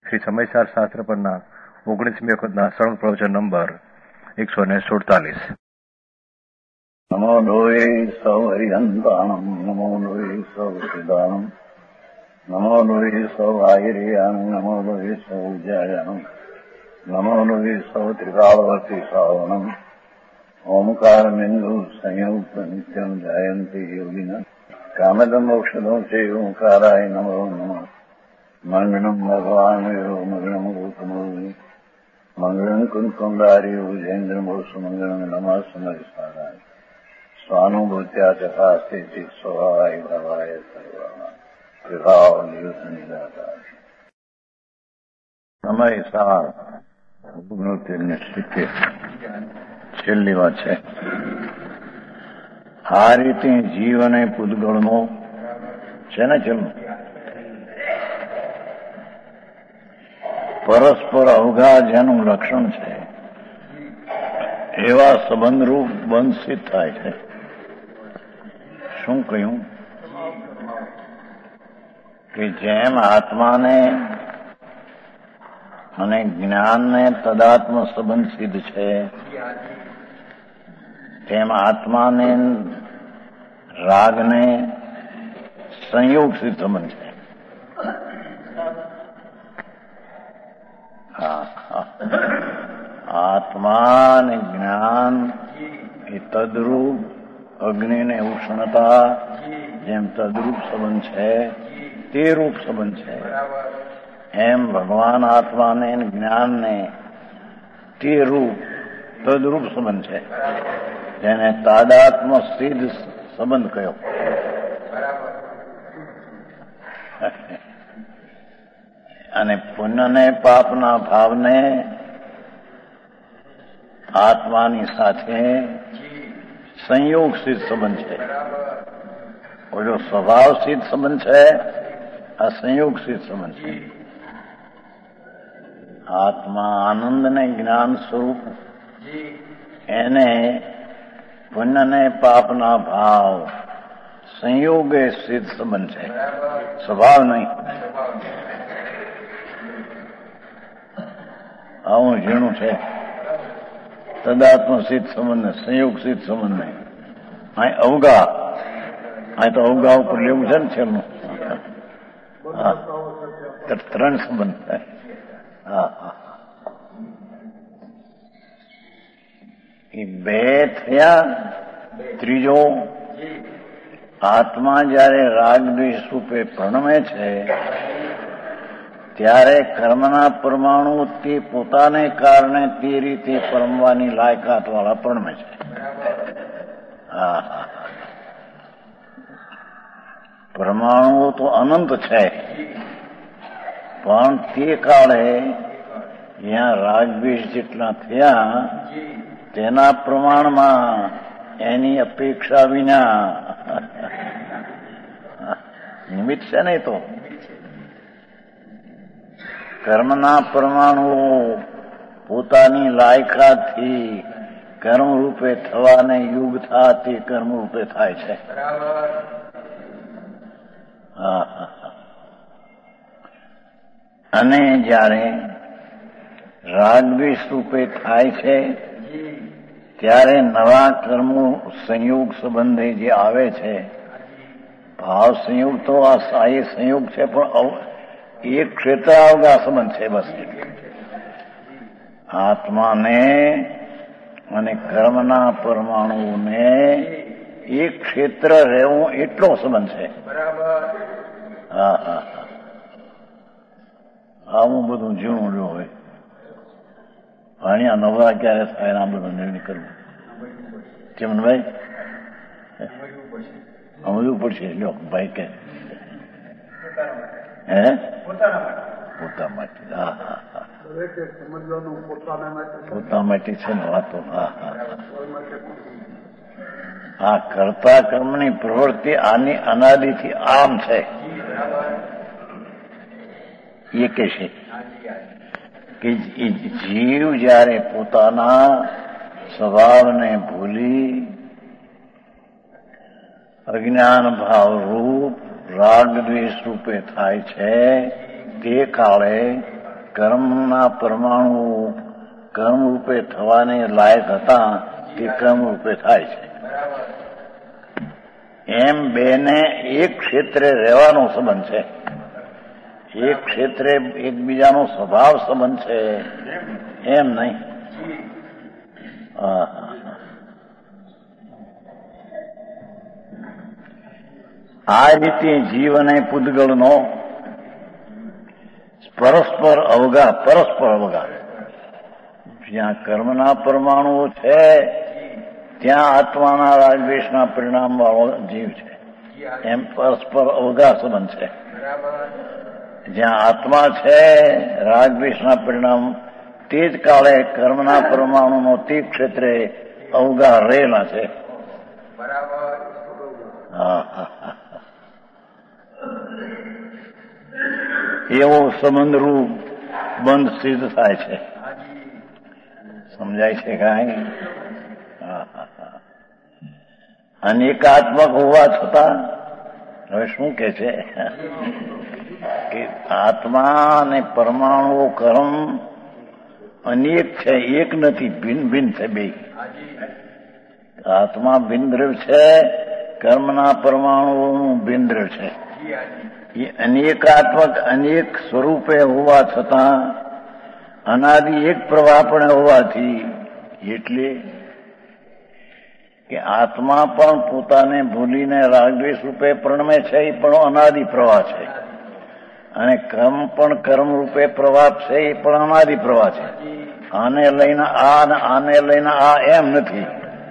શ્રી સમયસાર શાસ્ત્ર પરના 19મી વખતના સરળ પ્રવચન નંબર 147. નમો લોહે સૌ હરિહંતાણમ, નમો લોહે સૌ સિદ્ધાણમ, નમો લોહે સૌ આયર્યાણમ, નમો લોહે સૌ ઉજ્જાયણમ, નમો લોહે સૌ ત્રિકાળવતી શ્રાવણમ, ઓમકાર બિંદુ સંયુક્ત નિત્યમ જાયંતી યોગિના કામદમ ઔષધો છે ઓંકારાય નમો નમઃ. મંગળમ ભગવાન મંગળમ ગૌતમો મંગળમ કુંકુંડાર્યો જૈન્દ્રમો સુમંગળમ નમઃ સમરિસારાય સ્વાનુભૂત્યા ચકાસ્તે સ્વભાવાય ભવાય સર્વા વિભાવ નિયુત નિરાકાર સમયસાર છેલ્લી વાત છે. આ રીતે જીવ અને પૂતગળનો છે ને છેલ્લું પરસ્પર અવઘા જેનું લક્ષણ છે એવા સંબંધરૂપ બંધિત થાય છે. શું કહ્યું કે જેમ આત્માને અને જ્ઞાનને તદાત્મ સંબંધ સિદ્ધ છે, તેમ આત્માને રાગને સંયોગ સિદ્ધ સંબંધ છે. આત્મા અને જ્ઞાન એ તદરૂપ અગ્નિ ને ઉષ્ણતા જેમ તદરૂપ સંબંધ છે તે રૂપ સંબંધ છે, એમ ભગવાન આત્માને જ્ઞાનને તે રૂપ તદરૂપ સંબંધ છે, જેને તાદાત્મ સિદ્ધ સંબંધ કહ્યો. અને પુણ્ય ને પાપના ભાવને આત્માની સાથે સંયોગ સિદ્ધ સંબંધ છે. ઓલો સ્વભાવ સિદ્ધ સંબંધ છે, આ સંયોગ સિદ્ધ સંબંધ છે. આત્મા આનંદ ને જ્ઞાન સ્વરૂપ, એને પુણ્ય ને પાપના ભાવ સંયોગે સિદ્ધ સંબંધ છે, સ્વભાવ નહીં. આવું ઝીણું છે. તદાત્મ સિદ્ધ સંબંધ, સંયોગ સિદ્ધ સંબંધ નહીં. અહીં અવગા, અહીં તો અવગા ઉપર લેવું છે ને છેલ્લું. હા, ત્રણ સંબંધ થાય. હા હા, એ બે થયા. ત્રીજો, આત્મા જયારે રાગ દ્વેષ રૂપે પ્રણમે છે ત્યારે કર્મના પરમાણુ તે પોતાને કારણે તે રીતે પરમવાની લાયકાત વાળા પરમે છે. હા, પરમાણુઓ તો અનંત છે, પણ તે કાળે જ્યાં રાગદ્વેષ જેટલા થયા તેના પ્રમાણમાં એની અપેક્ષા વિના નિમિત્ત છે નહીં તો કર્મના પરમાણુઓ પોતાની લાયકાતથી કર્મરૂપે થવાને યુગ થા તે કર્મરૂપે થાય છે. અને જ્યારે રાગદ્વેષ રૂપે થાય છે ત્યારે નવા કર્મો સંયોગ સંબંધે જે આવે છે, ભાવ સંયોગ તો આ એ સંયોગ છે, પણ એક ક્ષેત્ર અવગા સંબંધ છે. બસ આત્માને અને કર્મના પરમાણુઓને એક ક્ષેત્ર રહેવું એટલો સંબંધ છે. હા હા, આવું બધું ઝીણું જો હોય. અહીંયા નવરા ક્યારે થાય આ બધું નિર્ણય કરવું. ચમનભાઈ સમજવું પડશે. લ્યો ભાઈ કે હે પોતા માટે. હા હા હા, પોતા માટે છે ને વાતો. હા હા, આ કરતા કર્મની પ્રવૃત્તિ આની અનાદિથી આમ છે. એ કે છે કે જીવ જયારે પોતાના સ્વભાવને ભૂલી અજ્ઞાન ભાવ રૂપ રાગ દ્વેષ રૂપે થાય છે તે કાળે કર્મના પરમાણુ કર્મ રૂપે થવાને લાયક હતા તે કર્મ રૂપે થાય છે. એમ બેને એક ક્ષેત્રે રહેવાનો સંબંધ છે, એક ક્ષેત્રે એકબીજાનો સ્વભાવ સંબંધ છે, એમ નહીં. આ રીતે જીવ અને પૂતગલનો પરસ્પર અવગા જ્યાં કર્મના પરમાણુઓ છે ત્યાં આત્માના રાગદ્વેષના પરિણામ વાળો જીવ છે. એમ પરસ્પર અવગા સંબંધ છે. જ્યાં આત્મા છે રાગદ્વેષના પરિણામ તે જ કાળે કર્મના પરમાણુનો તે ક્ષેત્રે અવગા રહેલા છે. એવો સંબંધરૂપ બંધ સિદ્ધ થાય છે. સમજાય છે કાંઈ? અનેકાત્મક હોવા છતાં હવે શું કે છે કે આત્મા અને પરમાણુ કર્મ અનેક છે, એક નથી, ભિન્ન ભિન્ન છે બે. આત્મા ભિન્ન દ્રવ્ય છે, કર્મના પરમાણુઓનું ભિન્ન દ્રવ્ય છે. એ અનેકાત્મક અનેક સ્વરૂપે હોવા છતાં અનાદિ એક પ્રવાહ પણ હોવાથી, એટલે કે આત્મા પણ પોતાને ભૂલીને રાગદ્વેષ રૂપે પ્રણમે છે, એ પણ અનાદિ પ્રવાહ છે. અને કર્મ પણ કર્મ રૂપે પ્રવાહ છે, એ પણ અનાદિ પ્રવાહ છે. આને લઈને આ ને આને લઈને આ એમ નથી.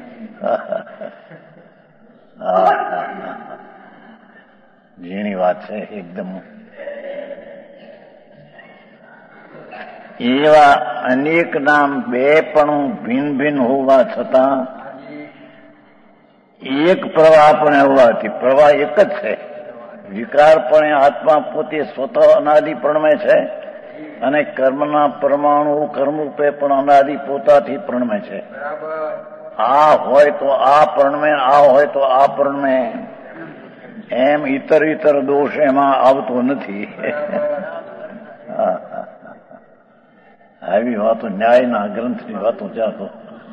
ઝીણી વાત છે એકદમ. એવા અનેક નામ બે પણ ભિન્ન ભિન્ન હોવા છતાં એક પ્રવાહ પણ હોવાથી પ્રવાહ એક જ છે. વિકારપણે આત્મા પોતે સ્વતઃ અનાદિ પ્રણમે છે અને કર્મના પરમાણુ કર્મરૂપે પણ અનાદિ પોતાથી પ્રણમે છે. આ હોય તો આ પ્રણમે, આ હોય તો આ પ્રણમે, એમ ઇતર ઇતર દોષ એમાં આવતો નથી. આવી વાતો ન્યાયના ગ્રંથની વાતો ચાલો.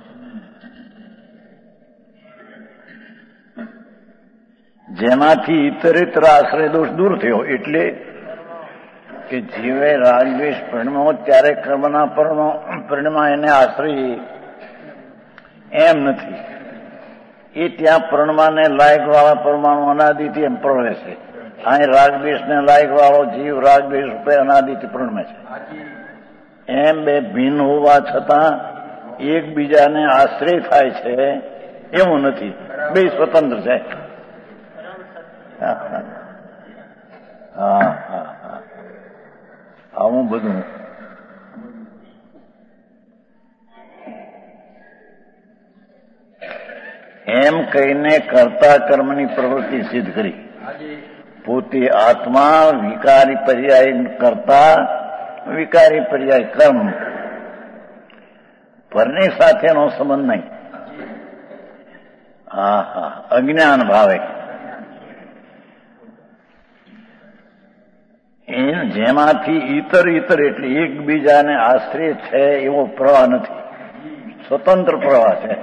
જેમાંથી ઇતરેતર આશ્રય દોષ દૂર થયો, એટલે કે જીવે રાગદ્વેષ પરિણમ્યો ત્યારે કર્મના પરિણામ એને આશ્રય એમ નથી. એ ત્યાં પરમાને લાયક વાળા પરમાણુ અનાદિથી એમ પ્રણમે છે. અહીં રાગદ્વેષને લાયક વાળો જીવ રાગદ્વેષ રૂપે અનાદિથી પ્રણમે છે. એમ બે ભિન્ન હોવા છતાં એકબીજાને આશ્રય થાય છે એવું નથી, બે સ્વતંત્ર છે. આવું બધું એમ કહીને કર્તા કર્મની પ્રવૃત્તિ સિદ્ધ કરી. પોતે આત્મા વિકારી પર્યાય કરતા, વિકારી પર્યાય કર્મ, પરની સાથેનો સંબંધ નહીં. અજ્ઞાન ભાવે જેમાંથી ઇતર ઇતર એટલે એકબીજાને આશ્રય છે એવો પ્રવાહ નથી, સ્વતંત્ર પ્રવાહ છે.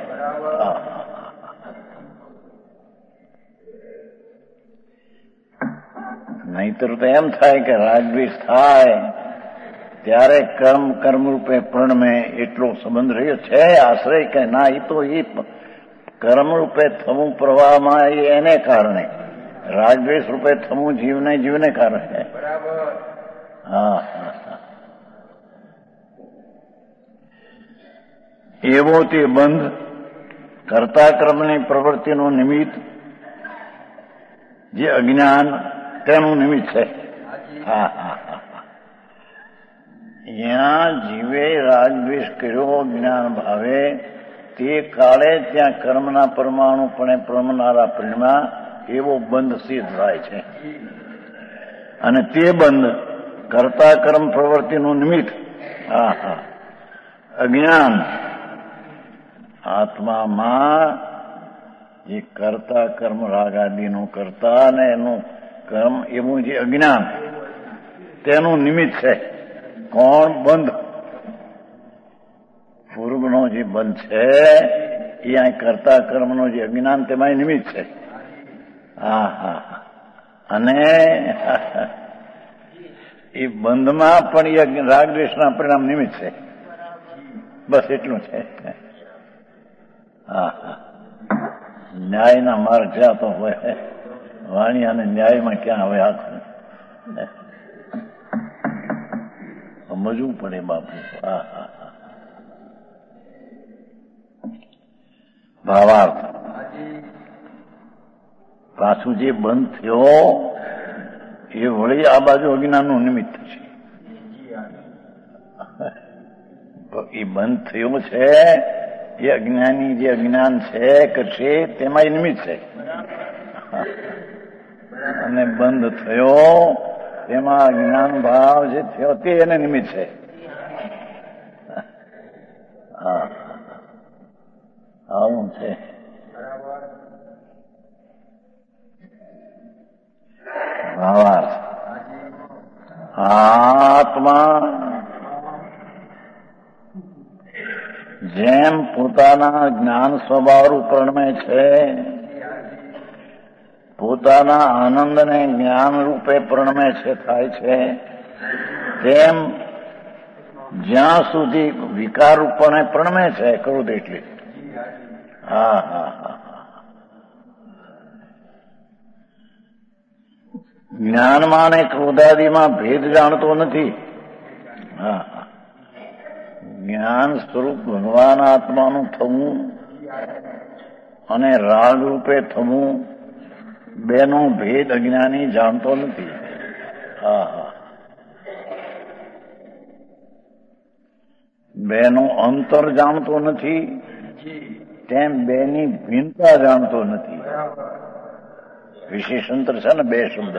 નહીતર તો એમ થાય કે રાગદ્વેષ થાય ત્યારે કર્મ કર્મરૂપે પ્રણમે એટલો સંબંધ રહ્યો છે આશ્રય કે ના, એ તો એ કર્મરૂપે થવું પ્રવાહમાં એને કારણે, રાગદ્વેષ રૂપે થવું જીવને કારણે. એવો તે બંધ કર્તા કર્મની પ્રવૃત્તિનું નિમિત્ત જે અજ્ઞાન તેનું નિમિત્ત છે. જ્યાં જીવે રાગદ્વેષ કર્યો જ્ઞાન ભાવે તે કાળે ત્યાં કર્મના પરમાણુપણે પ્રમનારા પરિણામ એવો બંધ સિદ્ધ થાય છે. અને તે બંધ કર્તા કર્મ પ્રવૃત્તિનું નિમિત્ત અજ્ઞાન, આત્મામાં જે કર્તા કર્મ રાગ આદિનું કરતા અને એનું કર્મ એવું જે અજ્ઞાન તેનું નિમિત્ત છે. કોણ? બંધ. પૂર્વનો જે બંધ છે એ અહીં કરતા કર્મનો જે અજ્ઞાન તેમાં નિમિત્ત છે. અને એ બંધમાં પણ એ રાગદ્વેષના પરિણામ નિમિત્ત છે. બસ એટલું છે. ન્યાયના માર્ગ જતો હોય વાણી અને ન્યાયમાં ક્યાં હવે આખું સમજવું પડે બાપુ. ભાવાર્થ પાછું જે બંધ થયો એ વળી આ બાજુ અજ્ઞાનનું નિમિત્ત છે. એ બંધ થયો છે એ અજ્ઞાની જે અજ્ઞાન છે કરશે તેમાં એ નિમિત્ત છે. અને બંધ થયો તેમાં અજ્ઞાન ભાવ જે થયો તે એને નિમિત્ત છે. આવું છે. ભાવાર્થ આત્મા જેમ પોતાના જ્ઞાન સ્વભાવરૂપ પ્રણમે છે, પોતાના આનંદને જ્ઞાન રૂપે પ્રણમે છે થાય છે, તેમ જ્યાં સુધી વિકાર રૂપને પ્રણમે છે ક્રોધ એટલે જ્ઞાનમાં અને ક્રોધાદિમાં ભેદ જાણતો નથી. જ્ઞાન સ્વરૂપ ભગવાન આત્માનું થવું અને રાગ રૂપે થવું બેનો ભેદ અજ્ઞાની જાણતો નથી. બેનું અંતર જાણતો નથી, તેમ બેની ભિન્નતા જાણતો નથી. વિશેષ અંતર છે ને બે શબ્દ.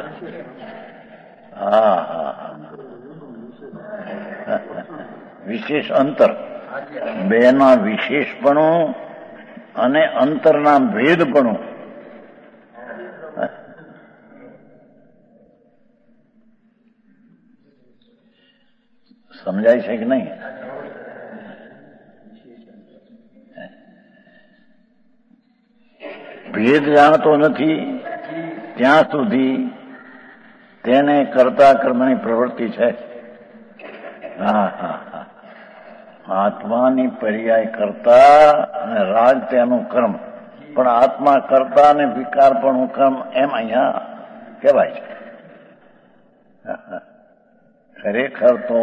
વિશેષ અંતર, બેના વિશેષપણું અને અંતરના ભેદપણું. સમજાય છે કે નહીં? ભેદ જાણતો નથી ત્યાં સુધી તેને કરતા કર્મની પ્રવૃત્તિ છે. આત્માની પર્યાય કરતા અને રાગ તેનું કર્મ, પણ આત્મા કરતા અને વિકાર પણ કર્મ એમ અહીંયા કહેવાય છે. ખરેખર તો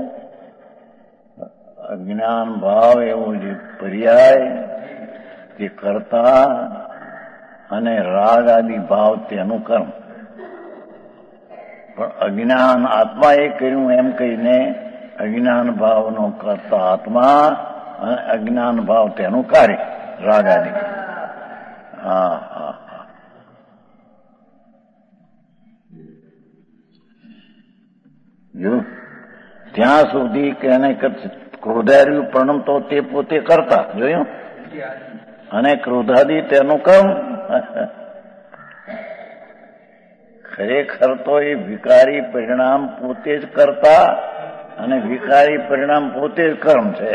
અજ્ઞાન ભાવ એવો જે પર્યાય તે કરતા અને રાગ આદિ ભાવ તેનું કર્મ, પણ અજ્ઞાન આત્માએ કર્યું એમ કહીને અજ્ઞાન ભાવનો કરતા આત્મા અને અજ્ઞાન ભાવ તેનું કાર્ય રાગ આદિ. ત્યાં સુધી કે એને ક્રોધાર્યું પ્રણમતો તે પોતે કરતા જોયું, અને ક્રોધાદી તેનું કર્મ. ખરેખર તો એ વિકારી પરિણામ પોતે જ કરતા અને વિકારી પરિણામ પોતે જ કર્મ છે.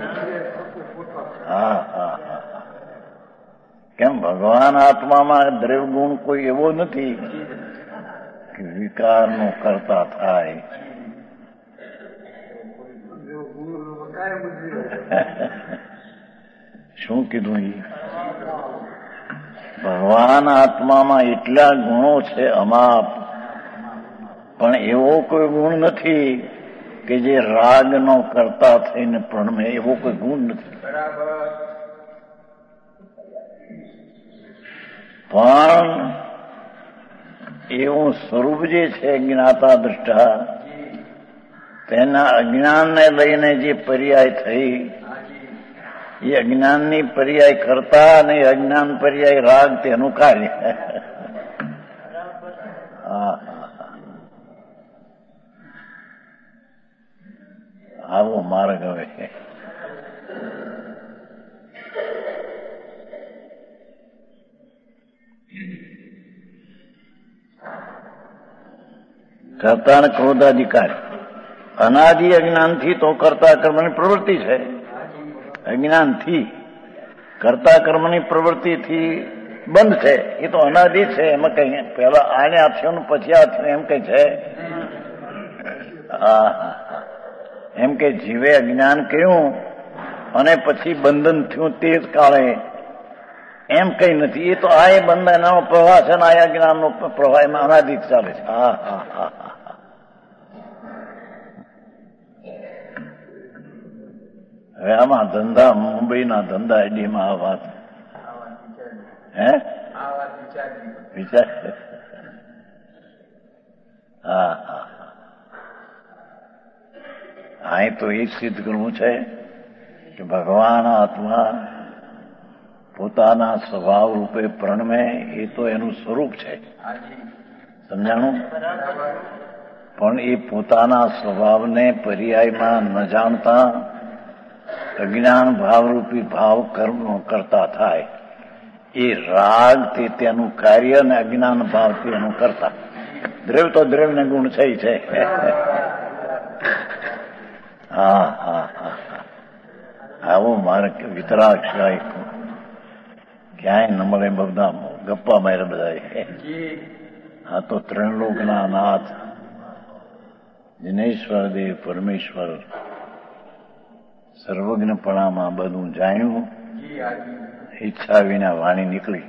કેમ ભગવાન આત્મામાં દ્રવ્ય ગુણ કોઈ એવો નથી કે વિકારનો કરતા થાય. શું કીધું? ભગવાન આત્મામાં એટલા ગુણો છે અમાપ, પણ એવો કોઈ ગુણ નથી કે જે રાગનો કરતા થઈને પ્રણમે. એવો કોઈ ગુણ નથી. પણ એવું સ્વરૂપ જે છે જ્ઞાતા દ્રષ્ટા, તેના અજ્ઞાનને લઈને જે પર્યાય થઈ એ અજ્ઞાનની પર્યાય કરતા અને અજ્ઞાન પર્યાય રાગ તેનું કાર્ય. આવો માર્ગ હવે કરતા ને ક્રોધાધિકાર અનાદિ અજ્ઞાનથી તો કરતા કર્મની પ્રવૃત્તિ છે. અજ્ઞાનથી કરતા કર્મની પ્રવૃત્તિથી બંધ છે. એ તો અનાદિ છે. એમાં કઈ પેલા આને આ થયું પછી આ થયું એમ કઈ છે? એમ કે જીવે અજ્ઞાન કર્યું અને પછી બંધન થયું તે જ કાળે એમ કઈ નથી. એ તો આ બંધનનો પ્રવાહ છે ને આ જ્ઞાનનો પ્રવાહ એમાં અનાદિ ચાલે છે. હવે આમાં ધંધા મુંબઈના ધંધા આઈડીમાં આ વાત વિચાર અહીં તો એ સિદ્ધ કરવું છે કે ભગવાન આત્મા પોતાના સ્વભાવ રૂપે પ્રણમે એ તો એનું સ્વરૂપ છે. સમજાણું? પણ એ પોતાના સ્વભાવને પર્યાયમાં ન જાણતા અજ્ઞાન ભાવરૂપી ભાવ કર્મ કરતા થાય. એ રાગ તે તેનું કાર્ય અને અજ્ઞાન ભાવ તેનું કરતા. દ્રવ્ય તો દ્રવ્યને ગુણ છે. આવો મારે વિતરાગ સિવાય ક્યાંય ન મળે. બધા ગપ્પા મારે બધા. આ તો ત્રણલોકના નાથ દિનેશ્વર દેવ પરમેશ્વર સર્વજ્ઞપણામાં બધું જાણ્યું. ઈચ્છા વિના વાણી નીકળી.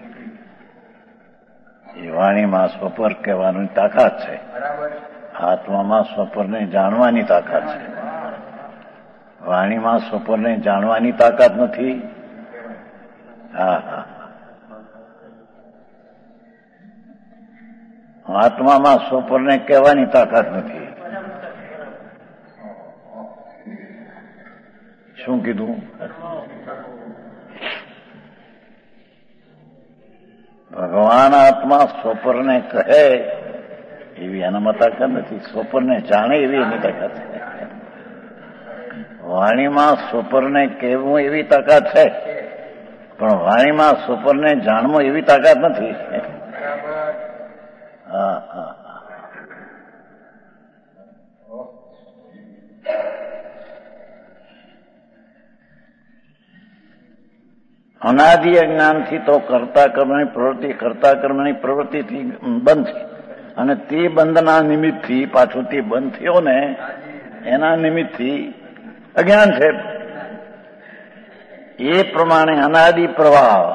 એ વાણીમાં સ્વપર કહેવાની તાકાત છે. આત્મામાં સ્વપરને જાણવાની તાકાત છે. વાણીમાં સ્વપરને જાણવાની તાકાત નથી. આત્મામાં સ્વપરને કહેવાની તાકાત નથી. શું કીધું? ભગવાન આત્મા સ્વપરને કહે એવી એનામાં તાકાત નથી. સ્વપરને જાણે એવી એની તાકાત છે. વાણીમાં સ્વપરને કહેવું એવી તાકાત છે, પણ વાણીમાં સ્વપરને જાણવું એવી તાકાત નથી. અનાદિ અજ્ઞાનથી તો કરતા કર્મની પ્રવૃત્તિથી બંધ છે. અને તે બંધના નિમિત્તથી પાછું તે બંધ થયો ને એના નિમિત્તથી અજ્ઞાન છે. એ પ્રમાણે અનાદિ પ્રવાહ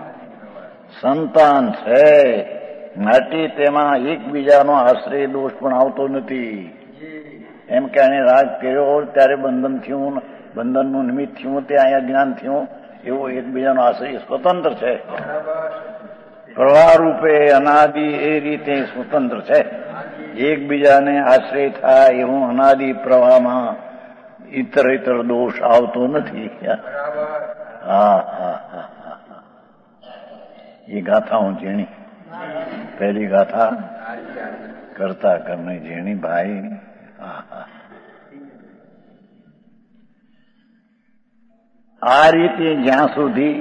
સંતાન છે. માટે તેમાં એકબીજાનો આશ્રય દોષ પણ આવતો નથી. એમ કે આને રાગ કર્યો ત્યારે બંધન થયું, બંધનનું નિમિત્ત થયું, તે અહીંયા જ્ઞાન થયું, એવો એકબીજાનો આશ્રય સ્વતંત્ર છે. પ્રવાહ રૂપે અનાદિ એ રીતે સ્વતંત્ર છે. એકબીજાને આશ્રય થાય એવું અનાદિ પ્રવાહમાં ઇતર દોષ આવતો નથી. એ ગાથા હું ઝીણી. પહેલી ગાથા કરતા કરને ઝીણી ભાઈ. આ રીતે જ્યાં સુધી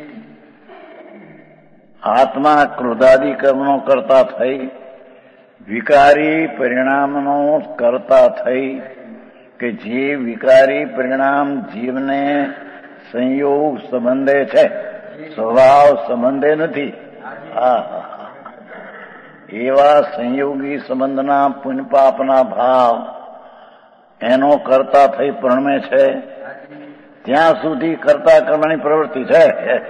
આત્મા ક્રોધાદિ કર્મનો કરતા થઈ, વિકારી પરિણામનો કરતા થઈ, કે જે વિકારી પરિણામ જીવને સંયોગ સંબંધે છે, સ્વભાવ સંબંધે નથી. એવા સંયોગી સંબંધના પુણ્ય પાપના ભાવ એનો કરતા થઈ પ્રણમે છે. ત્યાં સુધી કરતા કર્મની પ્રવૃત્તિ છે.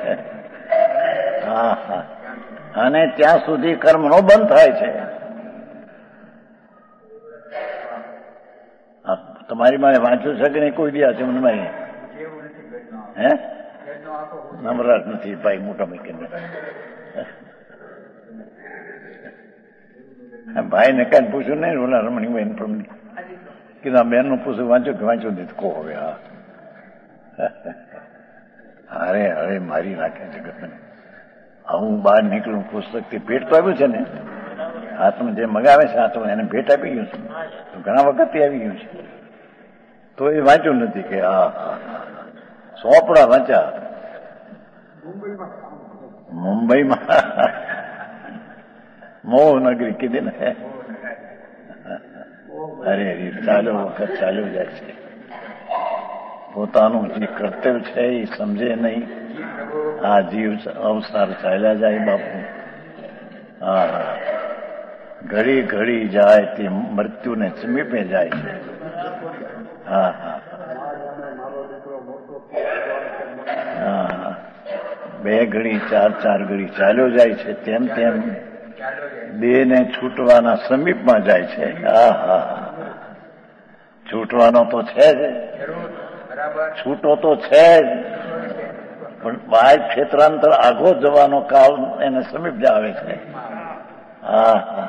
અને ત્યાં સુધી કર્મનો બંધ થાય છે. તમારી મારે વાંચ્યું છે કે નહીં કોઈ દી? છે મને હે નમ્રાટ નથી ભાઈ, મોટા મૂકીને ભાઈ ને કઈ પૂછ્યું નહીં. ઓલા રમણી બેન પ્રમણી કીધું બેન નું પૂછ્યું, વાંચ્યું કે વાંચ્યું દીધું કહો હવે. અરે હવે મારી નાખે જગતને. હું બહાર નીકળું પુસ્તક થી ભેટ તો આવ્યું છે ને, હાથમાં જે મગાવે છે હાથમાં એને ભેટ આપી ગયું છે. ઘણા વખત આવી ગયું છે તો એ વાંચ્યું નથી. કે સોપડા વાંચ્યા મુંબઈમાં મોહનગરી કીધી ને. અરે ચાલ્યો વખત ચાલ્યો જાય છે. પોતાનું જે કર્તવ્ય છે એ સમજે નહીં. આ જીવ અવસાર ચાલ્યા જાય બાપુ. હા, ઘડી ઘડી જાય તે મૃત્યુને સમીપે જાય છે. હા હા હા, બે ઘડી ચાર ઘડી ચાલ્યો જાય છે. તેમ તેમ દેહને છૂટવાના સમીપમાં જાય છે. હા હા, છૂટવાનો તો છે જ, છૂટો તો છે જ, પણ બાહ્ય ક્ષેત્રાંતર આગો જવાનો કાળ એને સમીપ જ આવે છે. હા હા,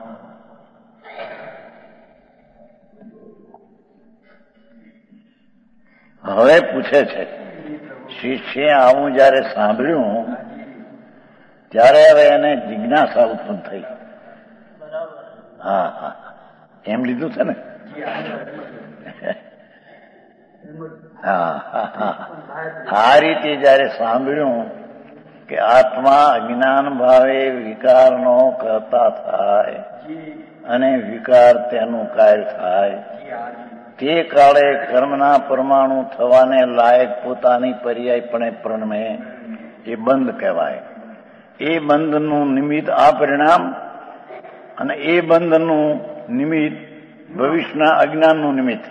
હવે પૂછે છે શિષ્ય, આવું જયારે સાંભળ્યું ત્યારે હવે એને જિજ્ઞાસા ઉત્પન્ન થઈ. હા હા, એમ લીધું છે ને. હા હા હા, આ રીતે જયારે સાંભળ્યું કે આત્મા અજ્ઞાન ભાવે વિકારનો કરતા થાય અને વિકાર તેનું કાર્ય થાય, તે કાળે કર્મના પરમાણુ થવાને લાયક પોતાની પર્યાયપણે પ્રણમે, એ બંધ કહેવાય. એ બંધનું નિમિત્ત આ પરિણામ, અને એ બંધનું નિમિત્ત ભવિષ્યના અજ્ઞાનનું નિમિત્ત.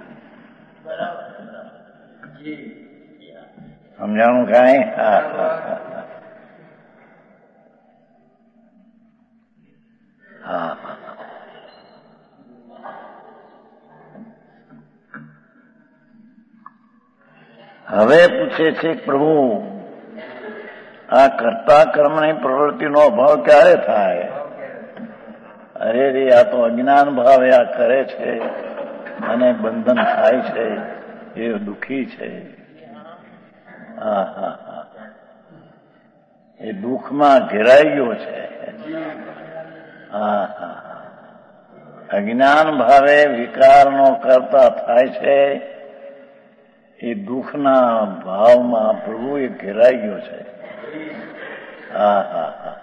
સમજાણું કાંઈ? હા હા હા, હવે પૂછે છે પ્રભુ, આ કર્તા કર્મની પ્રવૃત્તિનો અભાવ ક્યારે થાય? અરે રે, આ તો અજ્ઞાન ભાવે આ કરે છે અને બંધન થાય છે, એ દુઃખી છે. હા હા હા, એ દુઃખમાં ઘેરાઈ ગયો છે. હા હા, અજ્ઞાન ભાવે વિકારનો કરતા થાય છે, એ દુઃખના ભાવમાં પ્રભુ એ ઘેરાઈ ગયો છે. હા હા હા,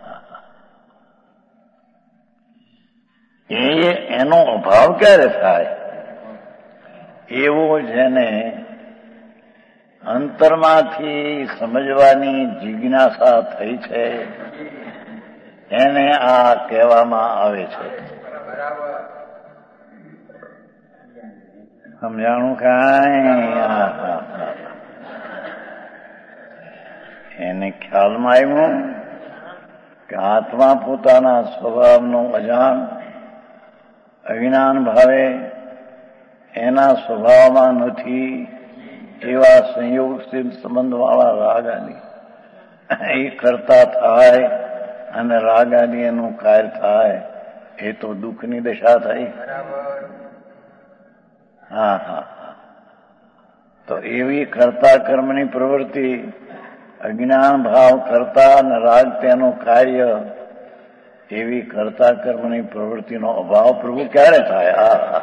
એનો અભાવ ક્યારે થાય? એવો જેને અંતરમાંથી સમજવાની જિજ્ઞાસા થઈ છે, એને આ કહેવામાં આવે છે. સમજાણું કાંઈ? હા હા હા, એને ખ્યાલમાં આવ્યું કે આત્મા પોતાના સ્વભાવનો અજાણ અજ્ઞાન ભાવે એના સ્વભાવમાં નથી એવા સંયોગશીલ સંબંધવાળા રાગ આદિ એ કરતા થાય અને રાગ આદિ એનું કાર્ય થાય, એ તો દુઃખની દશા થઈ. હા હા હા, તો એવી કરતા કર્મની પ્રવૃત્તિ, અજ્ઞાન ભાવ કરતા અને રાગ તેનું કાર્ય, એવી કરતા કર્મની પ્રવૃત્તિનો અભાવ પ્રભુ ક્યારે થાય? આ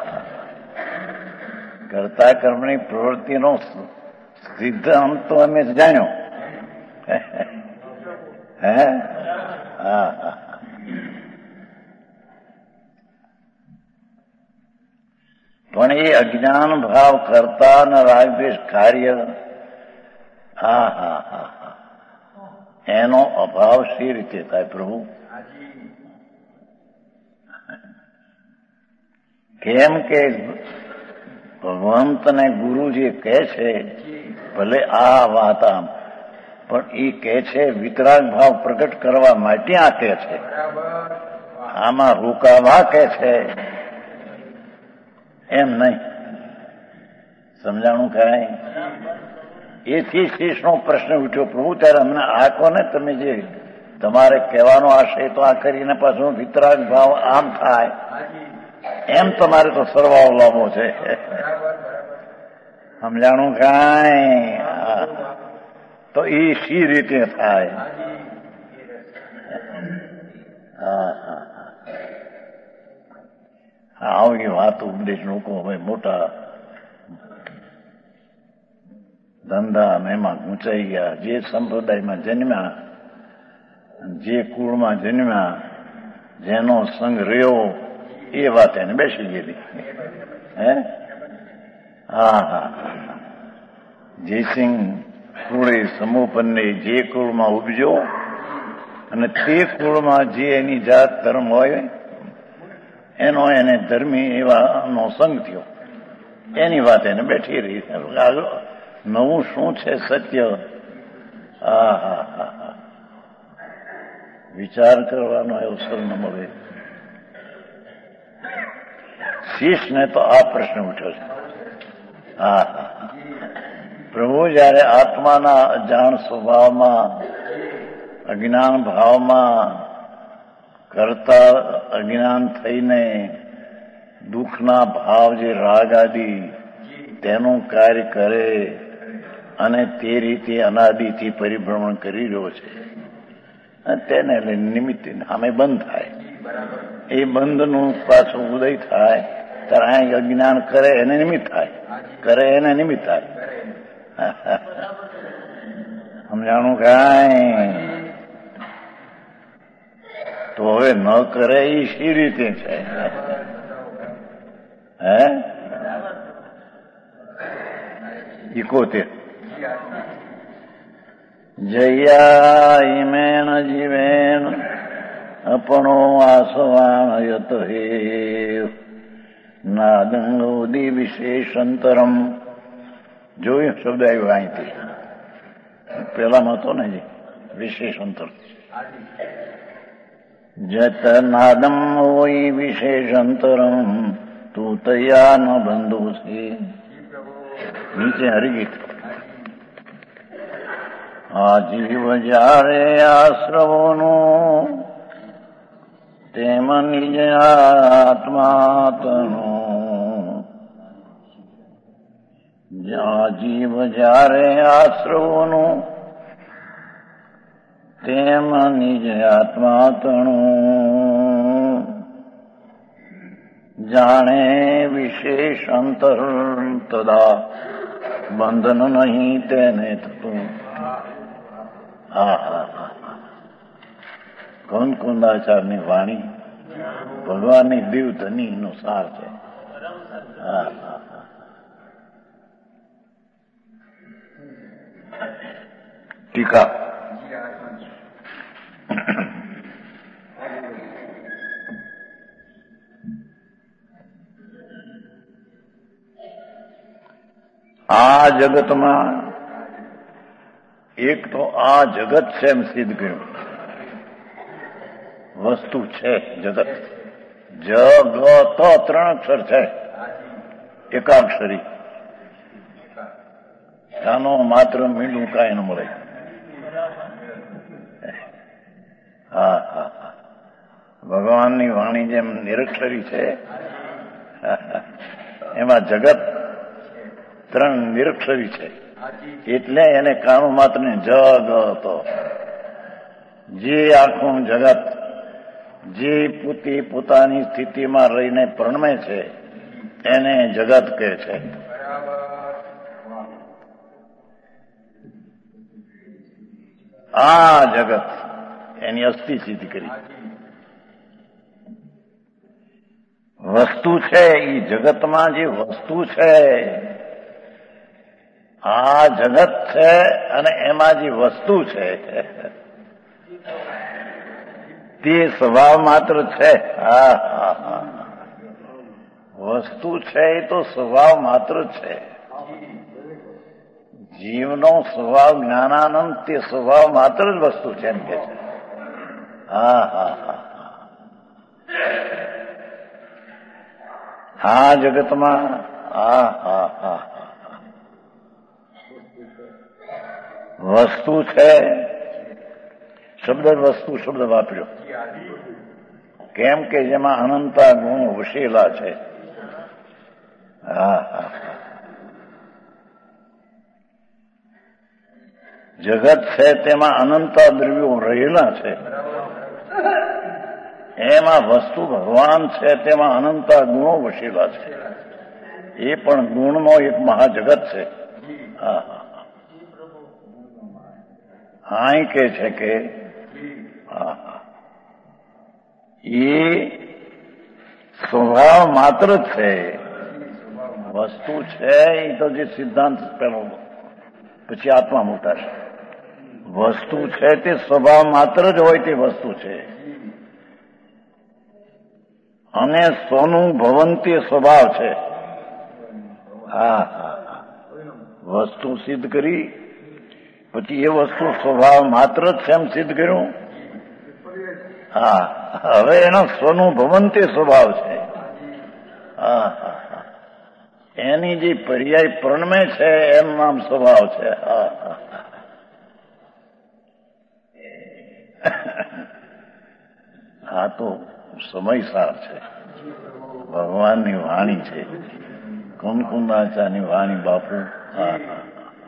કરતા કર્મની પ્રવૃત્તિનો સિદ્ધાંત તો અમે જાણ્યો. હે? હા હા, પણ એ અજ્ઞાન ભાવ કરતા અને રાગદ્વેષ કાર્ય, હા હા હા હા, એનો અભાવ શી રીતે થાય પ્રભુ? કેમ કે ભગવંતને ગુરુજી કહે છે, ભલે આ વાત આમ, પણ એ કહે છે વિતરાગ ભાવ પ્રગટ કરવા માટે આ કહે છે, આમાં રોકાવા કહે છે, એમ નહીં. સમજાણું કાંઈ? એથી શીશનો પ્રશ્ન ઉઠ્યો, પ્રભુ ત્યારે અમને આ કોને તમે જે તમારે કહેવાનો આશય તો આ કરીને પાછું વિતરાગ ભાવ આમ થાય, એમ તમારે તો સરવાળો લાવવો છે. સમજાણું કાંઈ? તો એ શી રીતે થાય? હા હા, આવી વાત ઉપદેશ લોકો હવે મોટા ધંધા અને એમાં ગૂંચાઈ ગયા. જે સંપ્રદાયમાં જન્મ્યા, જે કુળમાં જન્મ્યા, જેનો સંગ રહ્યો એ વાત એને બેસી ગયેલી. હે હા હા જયસિંહ કુળે સમૂહપન્ને જે કુળમાં ઉપજો અને તે કુળમાં જે એની જાત ધર્મ હોય એનો એને ધર્મી એવાનો સંગ થયો. એની વાત એને બેઠી રહી. નવું શું છે સત્ય? હા હા હા હા વિચાર કરવાનો અવસર ન મળે. શિષ્યને તો આ પ્રશ્ન ઉઠ્યો છે. હા હા પ્રભુ જયારે આત્માના અજાણ સ્વભાવમાં અજ્ઞાન ભાવમાં કરતા અજ્ઞાન થઈને દુઃખના ભાવ જે રાગ આદિ તેનું કાર્ય કરે અને તે રીતે અનાદિથી પરિભ્રમણ કરી રહ્યો છે તેને નિમિત્ત સામે બંધ થાય. એ બંધનું પાછું ઉદય થાય ત્યારે અહીં અજ્ઞાન કરે એને નિમિત્ત થાય, કરે એને નિમિત્ત થાય. સમજાણું કાંઈ? તો હવે ન કરે એ શી રીતે છે? હે 71 જયા ઈમેણ જીવેણ અપણો આસવાણ યત હે નાદંગોદી વિશેષંતરમ. જોયું શબ્દ આવ્યો અહીંથી, પેલામાં હતો ને જી વિશેષંતર. જત નાદમ હોય વિશેષંતરમ તું તયા ન બંધુ છે. નીચે હરિગીત. આ જીવ જ્યારે આશ્રવોનું તેમ નિજ આત્માતનું. આ જીવ જ્યારે આશ્રવોનું તેમ નિજ આત્માતનું જાણે વિશેષ અંતર તદા બંધન નહીં તેને થતું. હા હા હા કુંદાચારની વાણી ભગવાનની દિવ્ય ધની નો સાર છે. હા હા ટીકા આ જગતમાં એક તો આ જગત છે એમ સિદ્ધ કર્યું. વસ્તુ છે જગત. જગત 3 અક્ષર છે, એકાક્ષરી. આનો માત્ર મીંડું કાંઈ ન મળે. હા હા હા ભગવાનની વાણી જેમ નિરક્ષરી છે એમાં જગત 3 નિરક્ષરી છે. એટલે એને કાણું માત્ર ને જગત. જે આખું જગત જે પોતાની સ્થિતિમાં રહીને પ્રણમે છે એને જગત કહે છે. આ જગત એની અસ્થિ સિદ્ધ કરી. વસ્તુ છે એ જગતમાં જે વસ્તુ છે આ જગત છે અને એમાં જે વસ્તુ છે તે સ્વભાવ માત્ર છે. હા હા હા વસ્તુ છે એ તો સ્વભાવ માત્ર છે. જીવનો સ્વભાવ જ્ઞાનાનંદ તે સ્વભાવ માત્ર જ વસ્તુ છે એમ કે છે. હા હા હા આ જગતમાં હા હા હા વસ્તુ છે. શબ્દ વસ્તુ શબ્દ વાપર્યો કેમ કે જેમાં અનંતા ગુણ વસેલા છે. હા હા જગત છે તેમાં અનંતા દ્રવ્યો રહેલા છે. એમાં વસ્તુ ભગવાન છે તેમાં અનંતા ગુણો વસેલા છે. એ પણ ગુણનો એક મહાજગત છે. હા હા અહીં કે છે કે એ સ્વભાવ માત્ર જ છે. વસ્તુ છે એ તો જે સિદ્ધાંત પેલો, પછી આત્મા મોટા છે. વસ્તુ છે તે સ્વભાવ માત્ર જ હોય તે વસ્તુ છે. અને સ્વનું ભવન તે સ્વભાવ છે. હા હા, વસ્તુ સિદ્ધ કરી પછી એ વસ્તુ સ્વભાવ માત્ર જ છે એમ સિદ્ધ કર્યું. હા, હવે એનો સ્વનું ભવન તે સ્વભાવ છે. હા હા, એની જે પર્યાય પ્રણમે છે એનું નામ સ્વભાવ છે. હા હા, આ તો સમયસાર છે. ભગવાનની વાણી છે, કુંકુંદાચાની વાણી બાપુ. હા હા,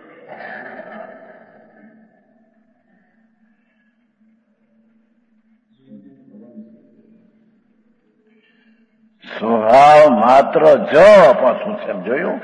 સ્વભાવ માત્ર જ પાછું છે, જોયું.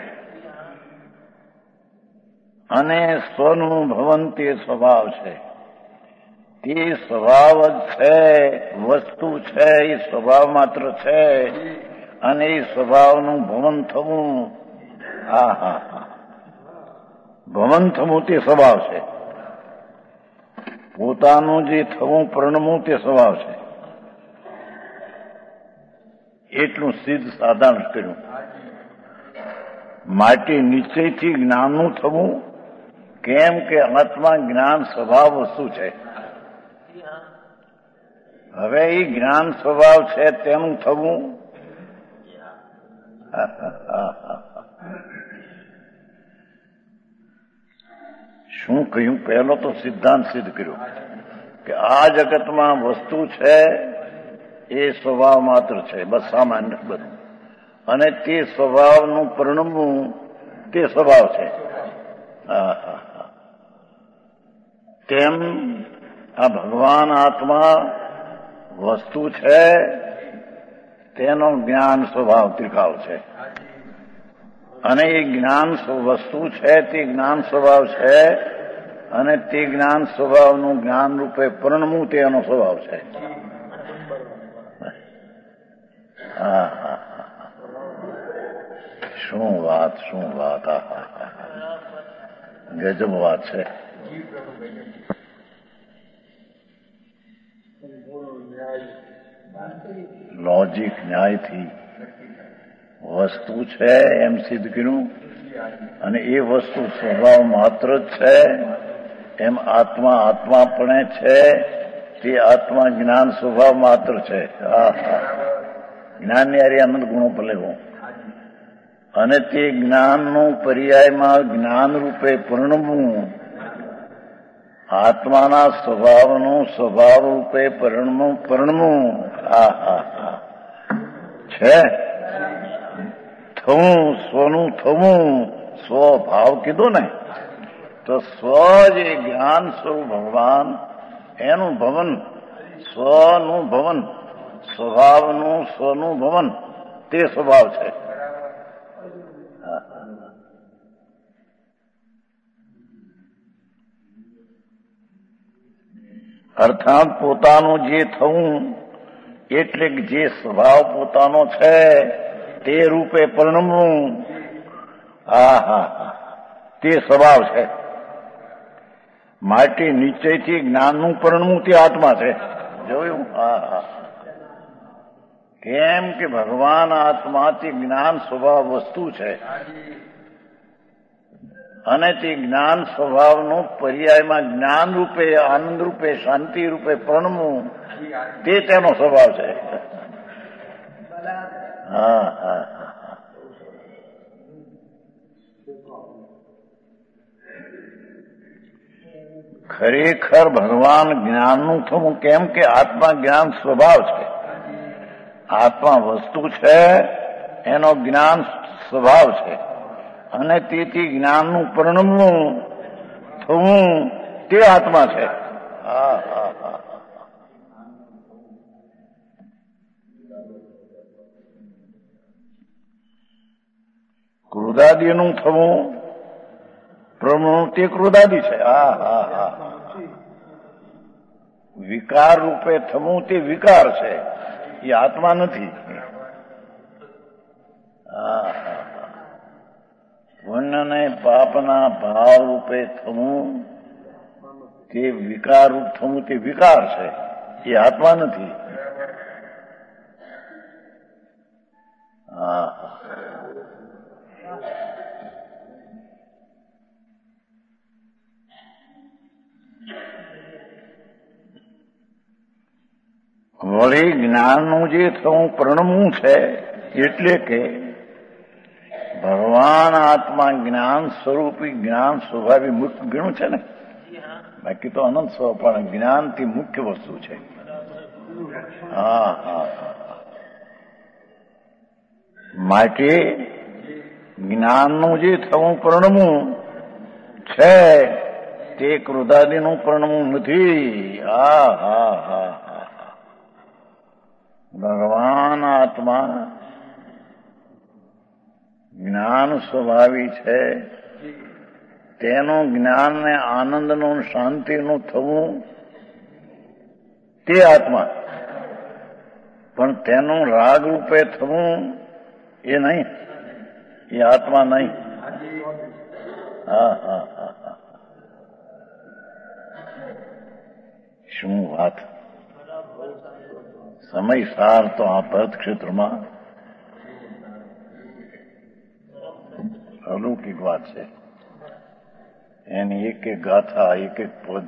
અને સ્વનું ભવન તે સ્વભાવ છે. તે સ્વભાવ જ છે, વસ્તુ છે, એ સ્વભાવ માત્ર છે. અને એ સ્વભાવનું ભવન થવું, હા હા હા, ભવન થવું તે સ્વભાવ છે. પોતાનું જે થવું પ્રણમવું તે સ્વભાવ છે. એટલું સિદ્ધ સાધારણ કર્યું. માટે નિશ્ચયથી જ્ઞાનનું થવું, કેમ કે આત્મા જ્ઞાન સ્વભાવ વસ્તુ છે. હવે એ જ્ઞાન સ્વભાવ છે તેનું થવું. શું કહ્યું? પહેલો તો સિદ્ધાંત સિદ્ધ કર્યો કે આ જગતમાં વસ્તુ છે એ સ્વભાવ માત્ર છે, બસ સામાન્ય બધું. અને તે સ્વભાવનું પરિણમવું તે સ્વભાવ છે. તેમ આ ભગવાન આત્મા વસ્તુ છે, તેનો જ્ઞાન સ્વભાવ ત્રિકાળ છે. અને એ જ્ઞાન વસ્તુ છે તે જ્ઞાન સ્વભાવ છે. અને તે જ્ઞાન સ્વભાવનું જ્ઞાન રૂપે પરિણમવું તે એનો સ્વભાવ છે. હા હા, શું વાત, શું વાત. ગજબ વાત છે. લોજિક ન્યાયથી વસ્તુ છે એમ સિદ્ધ કર્યું. અને એ વસ્તુ સ્વભાવ માત્ર જ છે એમ આત્મા આત્માપણે છે. તે આત્મા જ્ઞાન સ્વભાવ માત્ર છે. હા હા, જ્ઞાનની હારે આનંદ ગુણો ભલેવો. અને તે જ્ઞાનનું પર્યાયમાં જ્ઞાન રૂપે પરિણમવું, આત્માના સ્વભાવનું સ્વભાવ રૂપે પરિણમવું. હા હા હા, છે. થવું, સ્વનું થવું, સ્વભાવ કીધું ને, તો સ્વ જે જ્ઞાન સ્વરૂપ ભગવાન, એનું ભવન, સ્વનું ભવન, સ્વભાવનું સ્વનું ભવન તે સ્વભાવ છે. અર્થાત પોતાનું જે થવું એટલે જે સ્વભાવ પોતાનો છે તે રૂપે પરિણમવું. હા હા, તે સ્વભાવ છે. માટે નિશ્ચયથી જ્ઞાનનું પરિણમવું તે આત્મા છે. જોયું? હા હા, કેમ કે ભગવાન આત્માથી જ્ઞાન સ્વભાવ વસ્તુ છે. અને તે જ્ઞાન સ્વભાવનો પર્યાયમાં જ્ઞાન રૂપે, આનંદ રૂપે, શાંતિ રૂપે પરિણમવું તે તેનો સ્વભાવ છે. હા હા, ખરેખર ભગવાન જ્ઞાનનું થવું, કેમ કે આત્મા જ્ઞાન સ્વભાવ છે. આત્મા વસ્તુ છે, એનો જ્ઞાન સ્વભાવ છે. અને તેથી જ્ઞાનનું પરિણમવું થવું તે આત્મા છે. હા હા હા, ક્રોધાદિનું થવું પ્રવૃત્તિ ક્રોધાદિ છે. હા હા હા, વિકાર રૂપે થવું તે વિકાર છે, એ આત્મા નથી. પુણ્ય ને પાપના ભાવ રૂપે થવું તે વિકાર રૂપ થવું તે વિકાર છે, એ આત્મા નથી. વળી જ્ઞાનનું જે થવું પ્રણમવું છે, એટલે કે ભગવાન આત્મા જ્ઞાન સ્વરૂપી જ્ઞાન સ્વભાવી મુક્ત ગણું છે ને, બાકી તો અનંત સ્વભાવ, પણ જ્ઞાનથી મુખ્ય વસ્તુ છે. માટે જ્ઞાનનું જે થવું પ્રણમવું છે તે ક્રોધાદિનું પ્રણમવું નથી. ભગવાન આત્મા જ્ઞાન સ્વભાવી છે, તેનું જ્ઞાન ને આનંદનું શાંતિનું થવું તે આત્મા, પણ તેનું રાગ રૂપે થવું એ નહીં, એ આત્મા નહીં. શું વાત! સમય સાર તો આ ભરત ક્ષેત્રમાં અલૌકિક વાત છે. એની એક એક ગાથા, એક એક પદ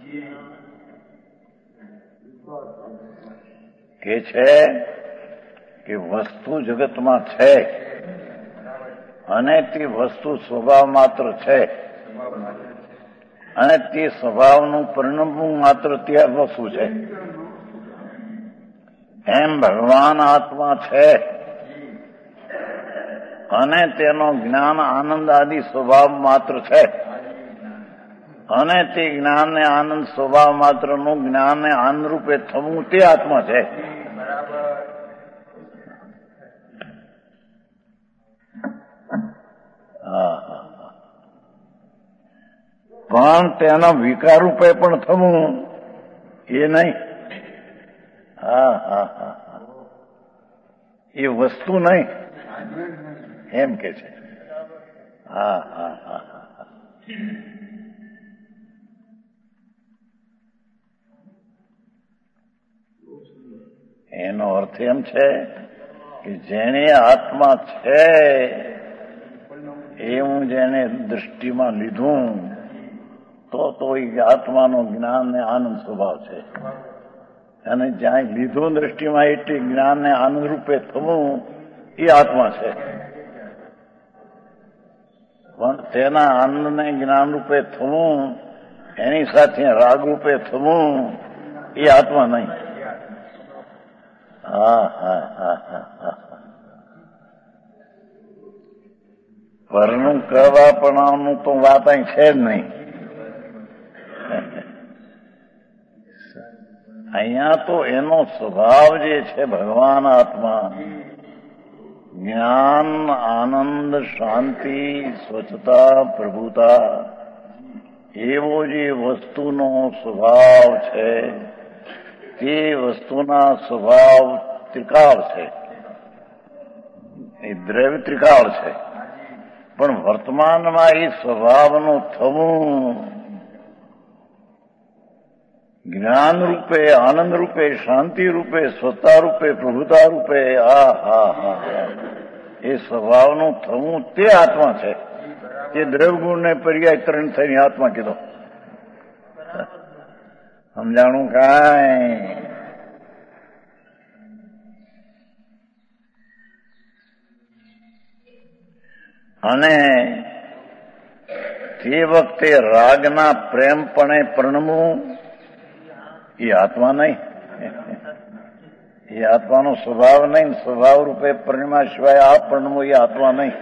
કે છે કે વસ્તુ જગતમાં છે અને તે વસ્તુ સ્વભાવ માત્ર છે અને તે સ્વભાવનું પરિણમવું માત્ર ત્યાં વસ્તુ છે. એમ ભગવાન આત્મા છે અને તેનો જ્ઞાન આનંદ આદિ સ્વભાવ માત્ર છે અને તે જ્ઞાન ને આનંદ સ્વભાવ માત્રનું જ્ઞાન ને આનંદ રૂપે થવું તે આત્મા છે. પણ તેના વિકાર રૂપે પણ થવું એ નહીં. એ વસ્તુ નહીં એમ કે છે. એનો અર્થ એમ છે કે જેને આત્મા છે એવું જેને દૃષ્ટિમાં લીધું તો એ આત્માનો જ્ઞાન ને આનંદ સ્વભાવ છે. અને જ્યાં લીધું દૃષ્ટિમાં એટલે જ્ઞાન ને આનંદ રૂપે થવું એ આત્મા છે. પણ તેના આનંદ ને જ્ઞાન રૂપે થવું, એની સાથે રાગ રૂપે થવું એ આત્મા નહીં. પરનું કહેવાપણાનું તો વાત અહીં છે જ નહીં. અહીંયા તો એનો સ્વભાવ જે છે ભગવાન આત્મા, જ્ઞાન આનંદ શાંતિ સ્વચ્છતા પ્રભુતા એવો જે વસ્તુનો સ્વભાવ છે તે વસ્તુના સ્વભાવ ત્રિકાળ છે, એ દ્રવ્ય ત્રિકાળ છે. પણ વર્તમાનમાં એ સ્વભાવનું થવું જ્ઞાન રૂપે, આનંદ રૂપે, શાંતિ રૂપે, સ્વતા રૂપે, પ્રભુતા રૂપે, એ સ્વભાવનું થવું તે આત્મા છે. તે દ્રવ્યગુણને પર્યાય ત્રણ થઈને આત્મા કીધો. સમજાણું કાંઈ? અને તે વખતે રાગના પ્રેમપણે પરણવું એ આત્મા નહીં, એ આત્માનો સ્વભાવ નહીં. સ્વભાવ રૂપે પરિણમ્યા સિવાય આ પરણવું એ આત્મા નહીં.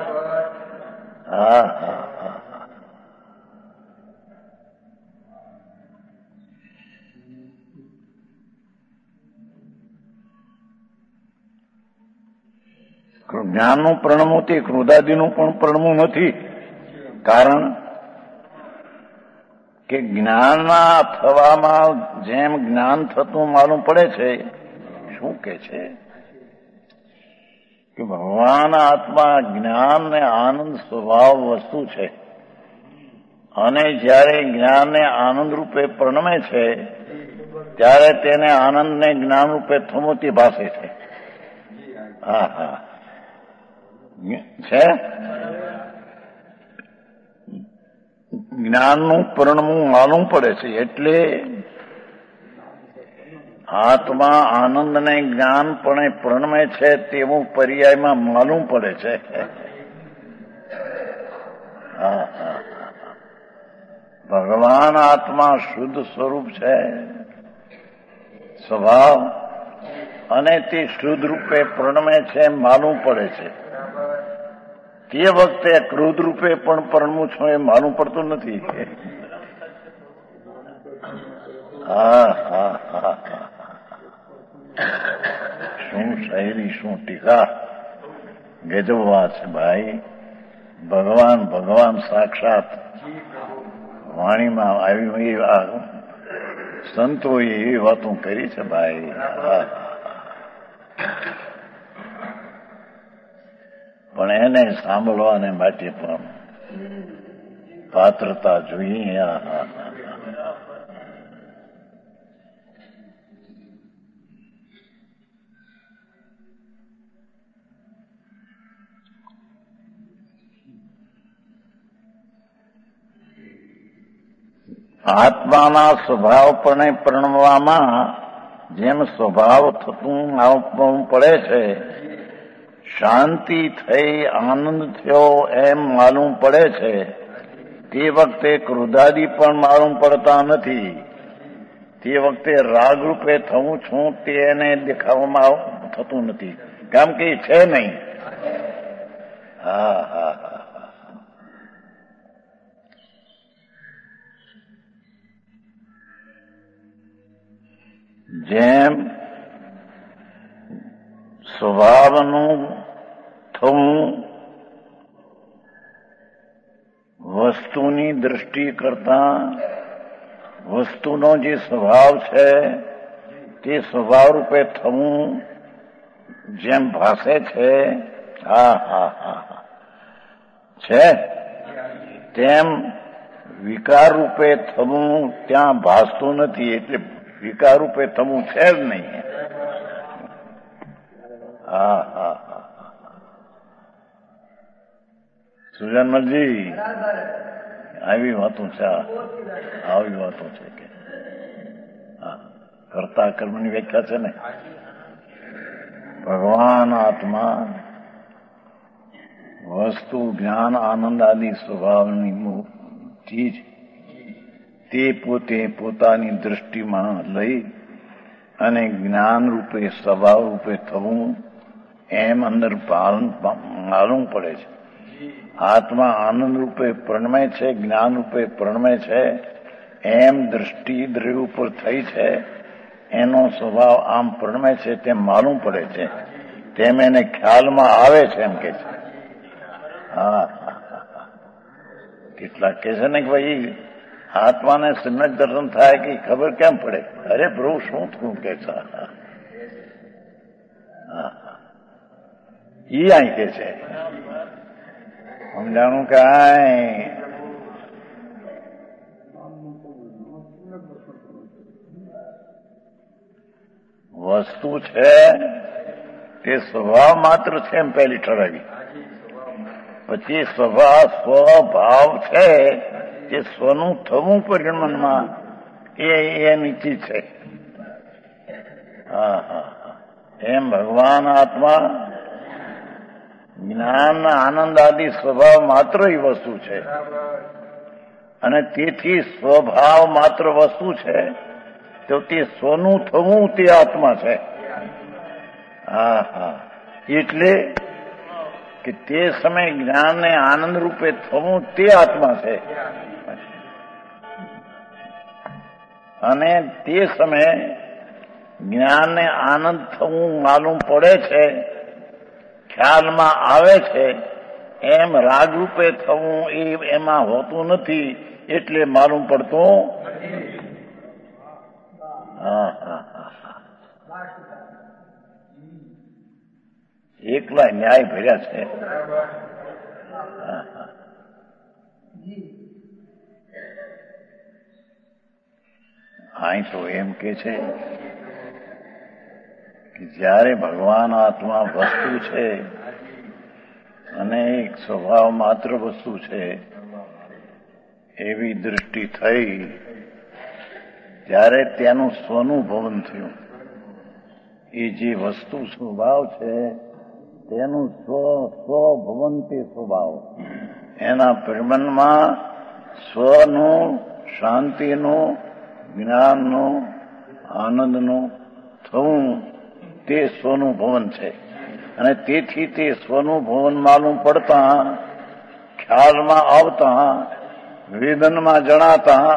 જ્ઞાનનું પ્રણમવું તે ક્રોધાદિનું પણ પ્રણમવું નથી. કારણ કે જ્ઞાનના થવામાં જેમ જ્ઞાન થતું માલુમ પડે છે, શું કે છે કે ભગવાન આત્મા જ્ઞાન ને આનંદ સ્વભાવ વસ્તુ છે, અને જ્યારે જ્ઞાનને આનંદ રૂપે પ્રણમે છે ત્યારે તેને આનંદને જ્ઞાન રૂપે થમોતી ભાષે છે. હા હા છે. જ્ઞાનનું પરિણમવું માલુમ પડે છે, એટલે આત્મા આનંદને જ્ઞાનપણે પ્રણમે છે તેવું પર્યાયમાં માલુમ પડે છે. હા હા ભગવાન આત્મા શુદ્ધ સ્વરૂપ છે સ્વભાવ, અને તે શુદ્ધ રૂપે પ્રણમે છે માલુમ પડે છે. તે વખતે ક્રોધ રૂપે પણ પરણવું છું એ માલુમ પડતું નથી. હા હા હા શું શાયરી, શું ટીકા, ગજબ વાત છે ભાઈ. ભગવાન ભગવાન સાક્ષાત વાણીમાં આવી સંતોએ એવી વાતો કરી છે ભાઈ. પણ એને સાંભળવાને માટે પણ પાત્રતા જોઈએ. આત્માના સ્વભાવપણે પ્રણમવામાં જેમ સ્વભાવ થતું આવવું પડે છે, શાંતિ થઈ આનંદ થયો એમ માલુમ પડે છે, તે વખતે ક્રોધાદિ પણ માલુમ પડતા નથી. તે વખતે રાગ રૂપે થવું છું તેને દેખાવામાં થતું નથી, કેમ કે છે નહીં. હા હા હા જેમ સ્વભાવનું થવું વસ્તુની દૃષ્ટિ કરતા વસ્તુનો જે સ્વભાવ છે તે સ્વભાવ રૂપે થવું જેમ ભાસે છે, હા હા હા છે, તેમ વિકાર રૂપે થવું ત્યાં ભાસતું નથી. એટલે વિકાર રૂપે થવું છે જ નહીં. હા હા હા સુજાનમલજી આવી વાતો છે, આવી વાતો છે કે કર્તા કર્મની વ્યાખ્યા છે ને. ભગવાન આત્મા વસ્તુ જ્ઞાન આનંદ આદિ સ્વભાવની ચીજ તે પોતે પોતાની દૃષ્ટિમાં લઈ અને જ્ઞાન રૂપે સ્વભાવ રૂપે થવું એમ અંદર માલુમ પડે છે. આત્મા આનંદ રૂપે પ્રણમે છે, જ્ઞાન રૂપે પ્રણમે છે, એમ દૃષ્ટિ દ્રવ્ય ઉપર થઈ છે, એનો સ્વભાવ આમ પ્રણમે છે તેમ માલુમ પડે છે, તેમ એને ખ્યાલમાં આવે છે એમ કે છે. હા કેટલાક કે છે ને કે ભાઈ આત્માને સમ્યક દર્શન થાય કે ખબર કેમ પડે? અરે પ્રભુ શું થયું કે છે ઈ અહીં કે છે સમજાણું કાંઈ વસ્તુ છે તે સ્વભાવ માત્ર છે એમ પહેલી ઠરાવી, પછી સ્વભાવ છે તે સ્વનું થવું પરિણમનમાં એ નીચી છે. હા હા એમ ભગવાન આત્મા જ્ઞાન આનંદ આદિ સ્વભાવ માત્ર એ વસ્તુ છે, અને તેથી સ્વભાવ માત્ર વસ્તુ છે તો તે સ્વનું થવું તે આત્મા છે. હા હા એટલે કે તે સમય જ્ઞાનને આનંદ રૂપે થવું તે આત્મા છે, અને તે સમયે જ્ઞાનને આનંદ થવું માલુમ પડે છે, ખ્યાલમાં આવે છે, એમ રાગ રૂપે થવું એ એમાં હોતું નથી, એટલે માલુમ પડતું. હા હા એકલા ન્યાય ભર્યા છે. અહીં તો એમ કે છે કે જ્યારે ભગવાન આત્મા વસ્તુ છે અને એક સ્વભાવ માત્ર વસ્તુ છે એવી દૃષ્ટિ થઈ ત્યારે તેનું સ્વનું ભવન થયું. એ જે વસ્તુ સ્વભાવ છે તેનું સ્વભવંતી સ્વભાવ, એના પરિમનમાં સ્વનું, શાંતિનું, જ્ઞાનનું, આનંદનું થવું તે સ્વનું ભવન છે. અને તેથી તે સ્વનું ભવન માલુમ પડતા, ખ્યાલમાં આવતા, વેદનમાં જણાતા,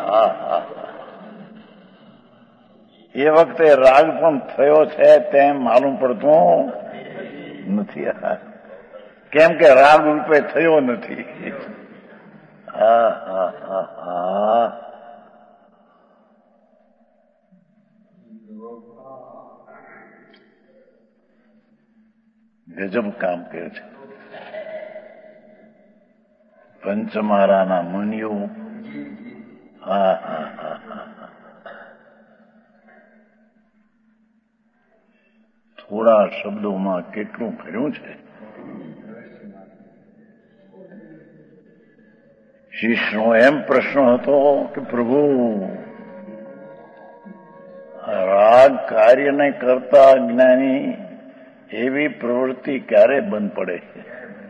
એ વખતે રાગ પણ થયો છે તેમ માલુમ પડતું નથી. કેમ કે રાગ રૂપે થયો નથી. ગજબ કામ કર્યું છે પંચમારાના મુનિઓ. થોડા શબ્દોમાં કેટલું ભર્યું છે. શિષ્યનો એમ પ્રશ્ન હતો કે પ્રભુ, રાગ કાર્યને કરતા જ્ઞાની એવી પ્રવૃત્તિ ક્યારે બંધ પડે છે?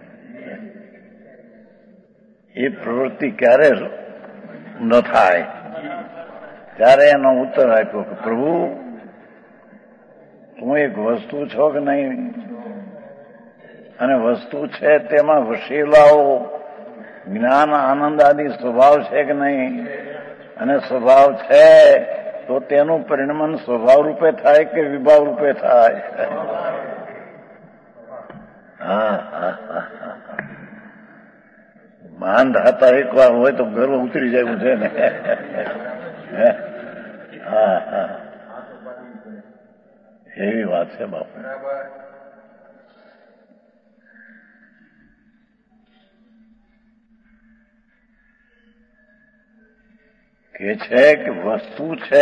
એ પ્રવૃત્તિ ક્યારે ન થાય? ત્યારે એનો ઉત્તર આપ્યો કે પ્રભુ, તું એક વસ્તુ છો કે નહીં, અને વસ્તુ છે તેમાં વશેલાઓ જ્ઞાન આનંદ આદિ સ્વભાવ છે કે નહીં, અને સ્વભાવ છે તો તેનું પરિણમન સ્વભાવ રૂપે થાય કે વિભાવ રૂપે થાય? માન ધાતા એક વાર હોય તો ગર્વ ઉતરી જાય છે ને. એવી વાત છે બાપુ. કે છે કે વસ્તુ છે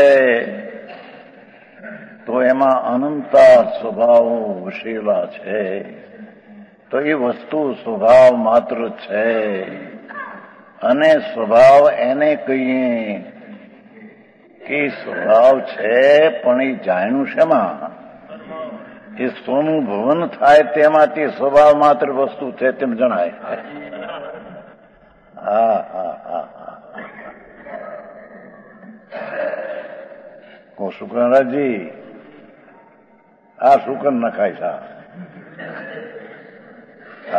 તો એમાં અનંતા સ્વભાવો વસેલા છે, તો એ વસ્તુ સ્વભાવ માત્ર છે. અને સ્વભાવ એને કહીએ કે સ્વભાવ છે પણ એ જાણ્યું શેમાં? એ સ્વનું ભવન થાય તેમાં તે સ્વભાવ માત્ર વસ્તુ છે તેમ જણાય. શુક્રરાજી, આ શુકર નખાય છે.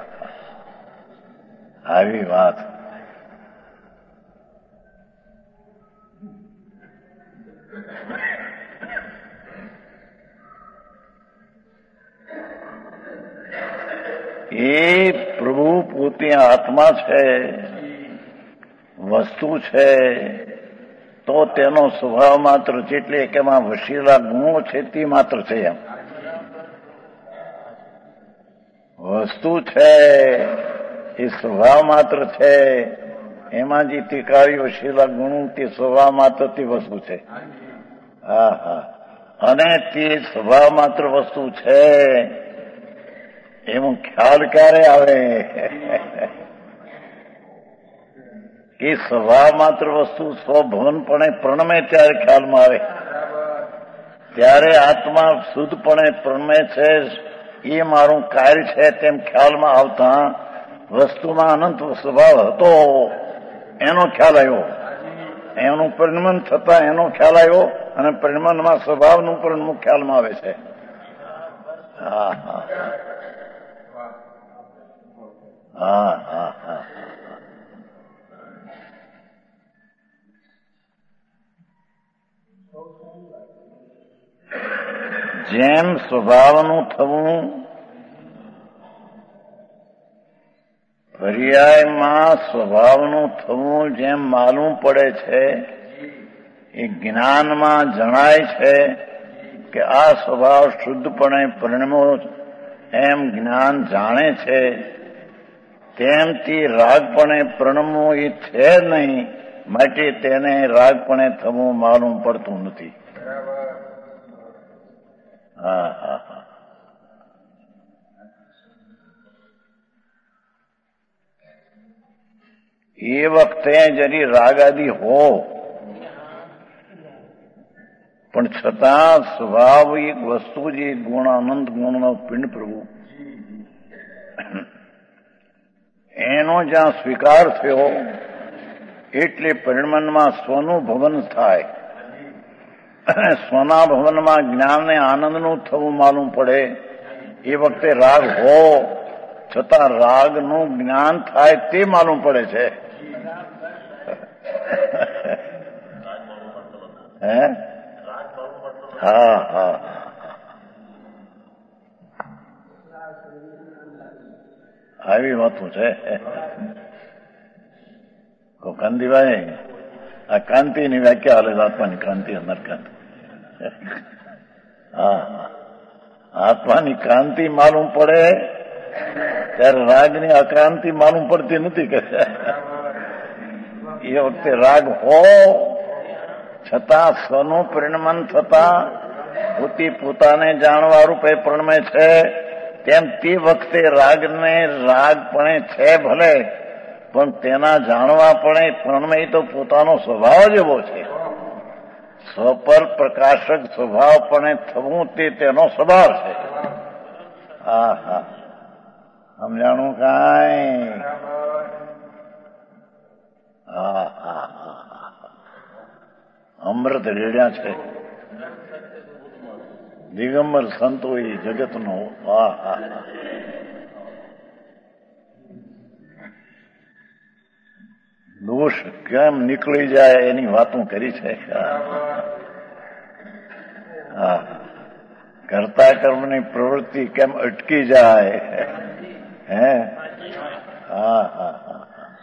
આવી વાત. એ પ્રભુ પોતે આત્મા છે, વસ્તુ છે, તો તેનો સ્વભાવ માત્ર છે, એટલે કે એમાં વશેલા ગુણો છે તે માત્ર છે. એમ વસ્તુ છે એ સ્વભાવ માત્ર છે, એમાં જે તિકારી વશેલા ગુણો તે સ્વભાવ માત્ર તે વસ્તુ છે. અને તે સ્વભાવ માત્ર વસ્તુ છે એનો ખ્યાલ ક્યારે આવે? એ સ્વભાવ માત્ર વસ્તુ સ્વભવનપણે પ્રણમે ત્યારે ખ્યાલમાં આવે. ત્યારે આત્મા શુદ્ધપણે પ્રણમે છે, એ મારું કાર્ય છે તેમ ખ્યાલમાં આવતા વસ્તુમાં અનંત સ્વભાવ હતો એનો ખ્યાલ આવ્યો. એનું પરિણમન થતા એનો ખ્યાલ આવ્યો, અને પરિણમનમાં સ્વભાવનું પરિણમન ખ્યાલમાં આવે છે. જેમ સ્વભાવનું થવું પર્યાયમાં સ્વભાવનું થવું જેમ માલુમ પડે છે, એ જ્ઞાનમાં જણાય છે કે આ સ્વભાવ શુદ્ધપણે પરિણમ્યો એમ જ્ઞાન જાણે છે તેમથી રાગપણે પ્રણમવું એ છે નહીં, માટે તેને રાગપણે થવું માલુમ પડતું નથી. હા હા હા. એ વખતે જરી રાગ આદિ હો, પણ છતાં સ્વાભાવિક વસ્તુ જે ગુણ અનંત ગુણનો પિંડ પ્રભુ એનો જ્યાં સ્વીકાર થયો એટલે પરિણમનમાં સ્વનું ભવન થાય. સ્વના ભવનમાં જ્ઞાનને આનંદનું થવું માલુમ પડે. એ વખતે રાગ હો છતાં રાગનું જ્ઞાન થાય તે માલુમ પડે છે. હે? હા હા. આવી વાતું છે. કાંતિભાઈ, આ કાંતિની વ્યાખ્યા હાલે આત્માની ક્રાંતિ, અંદર ક્રાંતિ. હા, આત્માની ક્રાંતિ માલુમ પડે ત્યારે રાગની અક્રાંતિ માલુમ પડતી નથી. કે એ વખતે રાગ હો છતાં સ્વનું પરિણમન થતા પોતાને જાણવા રૂપે પ્રણમે છે, તેમ તે વખતે રાગને રાગપણે છે ભલે, પણ તેના જાણવાપણે પ્રણમે તો પોતાનો સ્વભાવ જ એવો છે. સ્વપર પ્રકાશક સ્વભાવપણે થવું તે તેનો સ્વભાવ છે. હા હા, સમજાણું કાંઈ? હા હા હા, અમૃત રેડ્યા છે દિગંબર સંતો એ જગતનો. હા હા, દોષ કેમ નીકળી જાય એની વાતો કરી છે. હા, કરતા કર્મની પ્રવૃત્તિ કેમ અટકી જાય. હે? હા હા હા.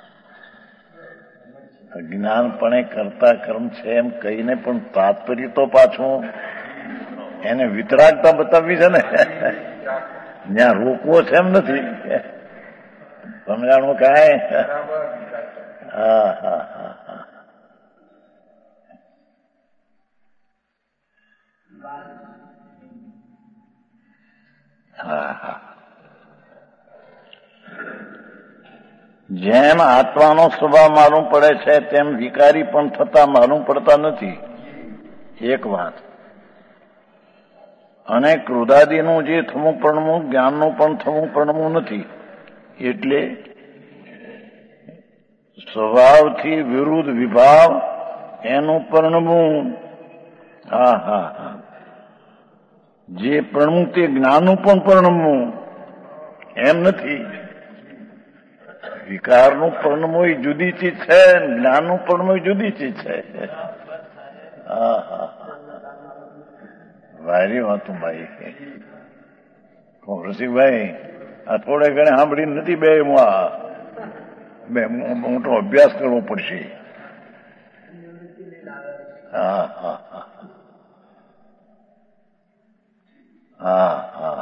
અજ્ઞાનપણે કરતા કર્મ છે એમ કહીને પણ તાત્પર્ય તો પાછું એને વિતરાગતા બતાવવી છે ને. જ્યાં રોકવો છે એમ નથી. સમજાણું કાંઈ? હા હા હા હા. હા હા. જેમ આત્માનો સ્વભાવ માલુમ પડે છે તેમ વિકારી પણ થતા માલુમ પડતા નથી. એક વાત. અને ક્રોધાદિનું જે થવું પરણવું જ્ઞાનનું પણ થવું પરણવું નથી. એટલે સ્વભાવથી વિરુદ્ધ વિભાવ એનું પરણવું. હા હા હા. જે પરણવું તે જ્ઞાનનું પણ પરણવું એમ નથી. વિકારનું પરણવું એ જુદી ચીજ છે, જ્ઞાનનું પરણવું જુદી ચીજ છે. હા હા, વાયરી વાતું ભાઈ. રસિકભાઈ, આ થોડે ઘણે સાંભળી નથી. બે મોટો અભ્યાસ કરવો પડશે. હા હા હા હા હા.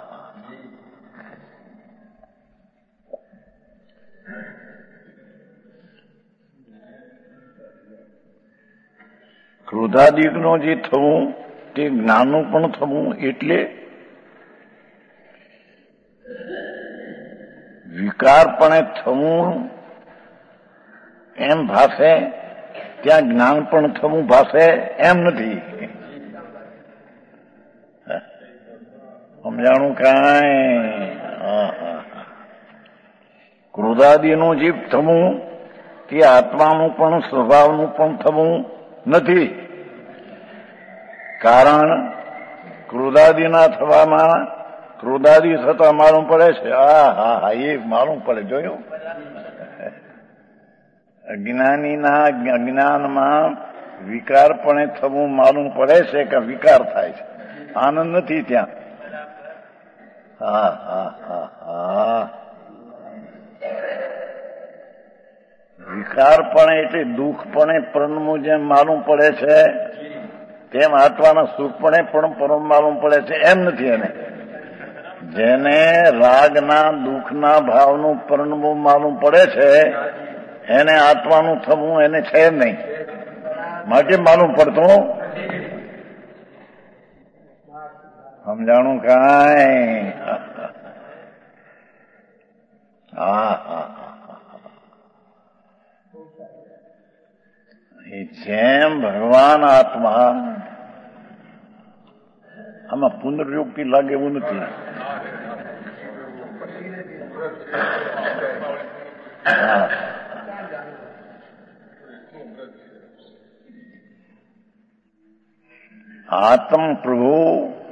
ક્રોધાદિકનો જે થવું તે જ્ઞાનનું પણ થવું એટલે વિકારપણે થવું એમ ભાષે, ત્યાં જ્ઞાન પણ થવું ભાષે એમ નથી. સમજાણું કાંઈ? હા હા. ક્રોધાદિનું જીવ થવું તે આત્માનું પણ સ્વભાવનું પણ થવું નથી. કારણ ક્રોધાદિના થવામાં ક્રોધાદિ થતા માલુમ પડે છે. હા હા હા, એ માલુમ પડે. જોયું? અજ્ઞાનીના અજ્ઞાનમાં વિકારપણે થવું માલુમ પડે છે કે વિકાર થાય છે. આનંદ નથી ત્યાં. હા હા હા હા. વિકારપણે એટલે દુઃખપણે પરણવું જેમ માલુમ પડે છે તેમ આત્માના સુખપણે પણ પરમ માલુમ પડે છે એમ નથી. એને જેને રાગના દુઃખના ભાવનું પરિણમું માલુમ પડે છે એને આત્માનું થવું એને છે નહીં, માટે માલુમ પડતું સમજાણું કાંઈ? જેમ ભગવાન આત્મા આમાં પુનર્યુક્તિ લાગે એવું નથી. આત્મ પ્રભુ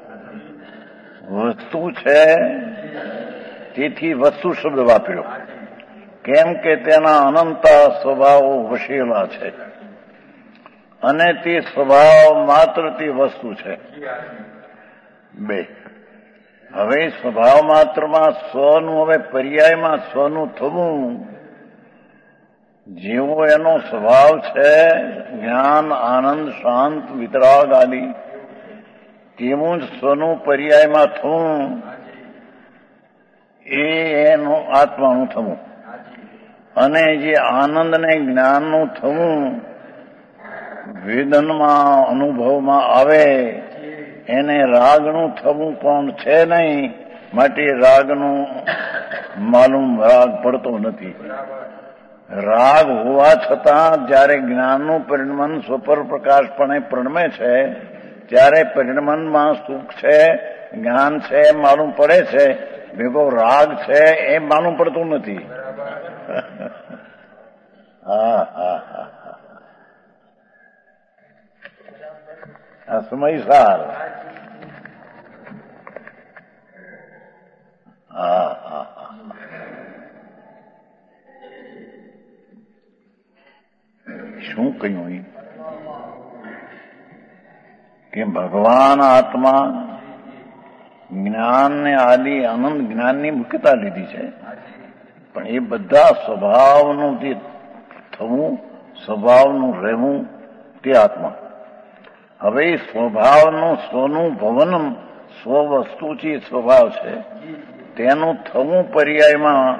વસ્તુ છે, તેથી વસ્તુ શબ્દ વાપર્યો, કેમ કે તેના અનંત સ્વભાવો વસેલા છે અને તે સ્વભાવ માત્ર તે વસ્તુ છે. બે, હવે સ્વભાવ માત્રમાં સ્વનું, હવે પર્યાયમાં સ્વનું થવું, જેવો એનો સ્વભાવ છે જ્ઞાન, આનંદ, શાંત, વિતરાગ આદિ, તેવું જ સ્વનું પર્યાયમાં થવું એ એનું આત્માનું થવું. અને જે આનંદ ને જ્ઞાનનું થવું વેદનમાં અનુભવમાં આવે એને રાગનું થવું પણ છે નહીં, માટે રાગનું માલુમ રાગ પડતો નથી. રાગ હોવા છતાં જયારે જ્ઞાનનું પરિણમન સ્વપર પ્રકાશપણે પ્રણમે છે ત્યારે પરિણમનમાં સુખ છે, જ્ઞાન છે માલુમ પડે છે, ભેગો રાગ છે એ માલુમ પડતું નથી. હા હા હા, આ સમય સાર. હા હા હા, શું કહ્યું કે ભગવાન આત્મા જ્ઞાન ને આદિ આનંદ જ્ઞાનની મુખ્યતા લીધી છે, પણ એ બધા સ્વભાવનું જે થવું, સ્વભાવનું રહેવું તે આત્મા. હવે સ્વભાવનું સ્વનું ભવન સ્વ વસ્તુ છે, સ્વભાવ છે, તેનું થવું પર્યાયમાં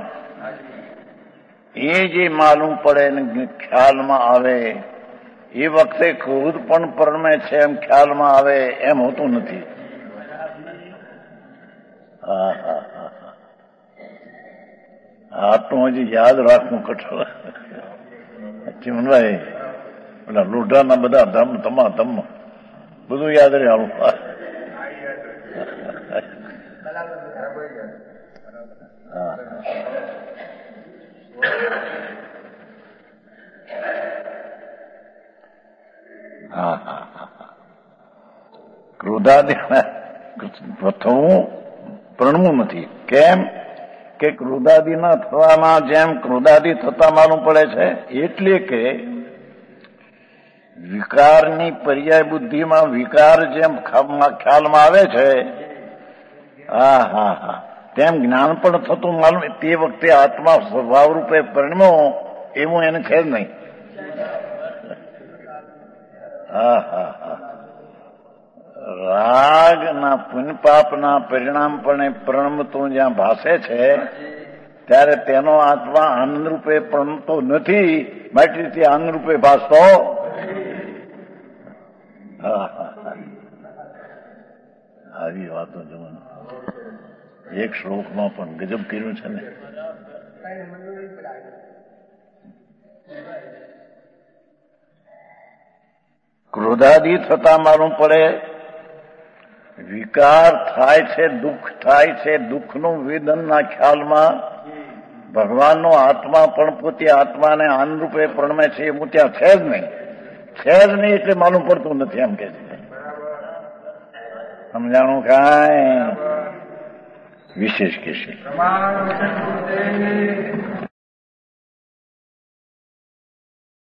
એ જે માલુમ પડે ને ખ્યાલમાં આવે એ વખતે ક્રોધ પણ પરમે છે એમ ખ્યાલમાં આવે એમ હોતું નથી. આટલું હજી યાદ રાખવું કઠોળ. ચીમનભાઈ પેલા લોઢાના બધા ધમ ધમા ધમ બધું યાદ રહે. આવું ક્રોધાદિ થવું પ્રણવું નથી. કેમ કે ક્રોધાદિ ના થવામાં જેમ ક્રોધાદિ થતા માલુમ પડે છે, એટલે કે વિકારની પર્યાય બુદ્ધિમાં વિકાર જેમ ખ્યાલમાં આવે છે, હા હા હા, તેમ જ્ઞાન પણ થતું માલુમ. તે વખતે આત્મા સ્વભાવ રૂપે પરિણમ્યો એવું એને છે જ નહીં. હા હા હા, રાગના પુણ્યપાપના પરિણામપણે પ્રણમતું જ્યાં ભાસે છે ત્યારે તેનો આત્મા આનંદ રૂપે પ્રણમતો નથી, માટે તે આનંદ રૂપે ભાસતો. આવી વાતો જોવાનું એક શ્લોકમાં પણ ગજબ કર્યું છે ને. ક્રોધાદિ થતા માલુમ પડે, વિકાર થાય છે, દુઃખ થાય છે, દુઃખનું વેદનના ખ્યાલમાં ભગવાનનો આત્મા પણ પોતે આત્માને આનંદ રૂપે પ્રણમે છે એવું ત્યાં છે જ નહીં. છે જ નહીં એટલે માલુમ પડતું નથી એમ કે છે. સમજાણું કાંઈ? વિશેષ કે છે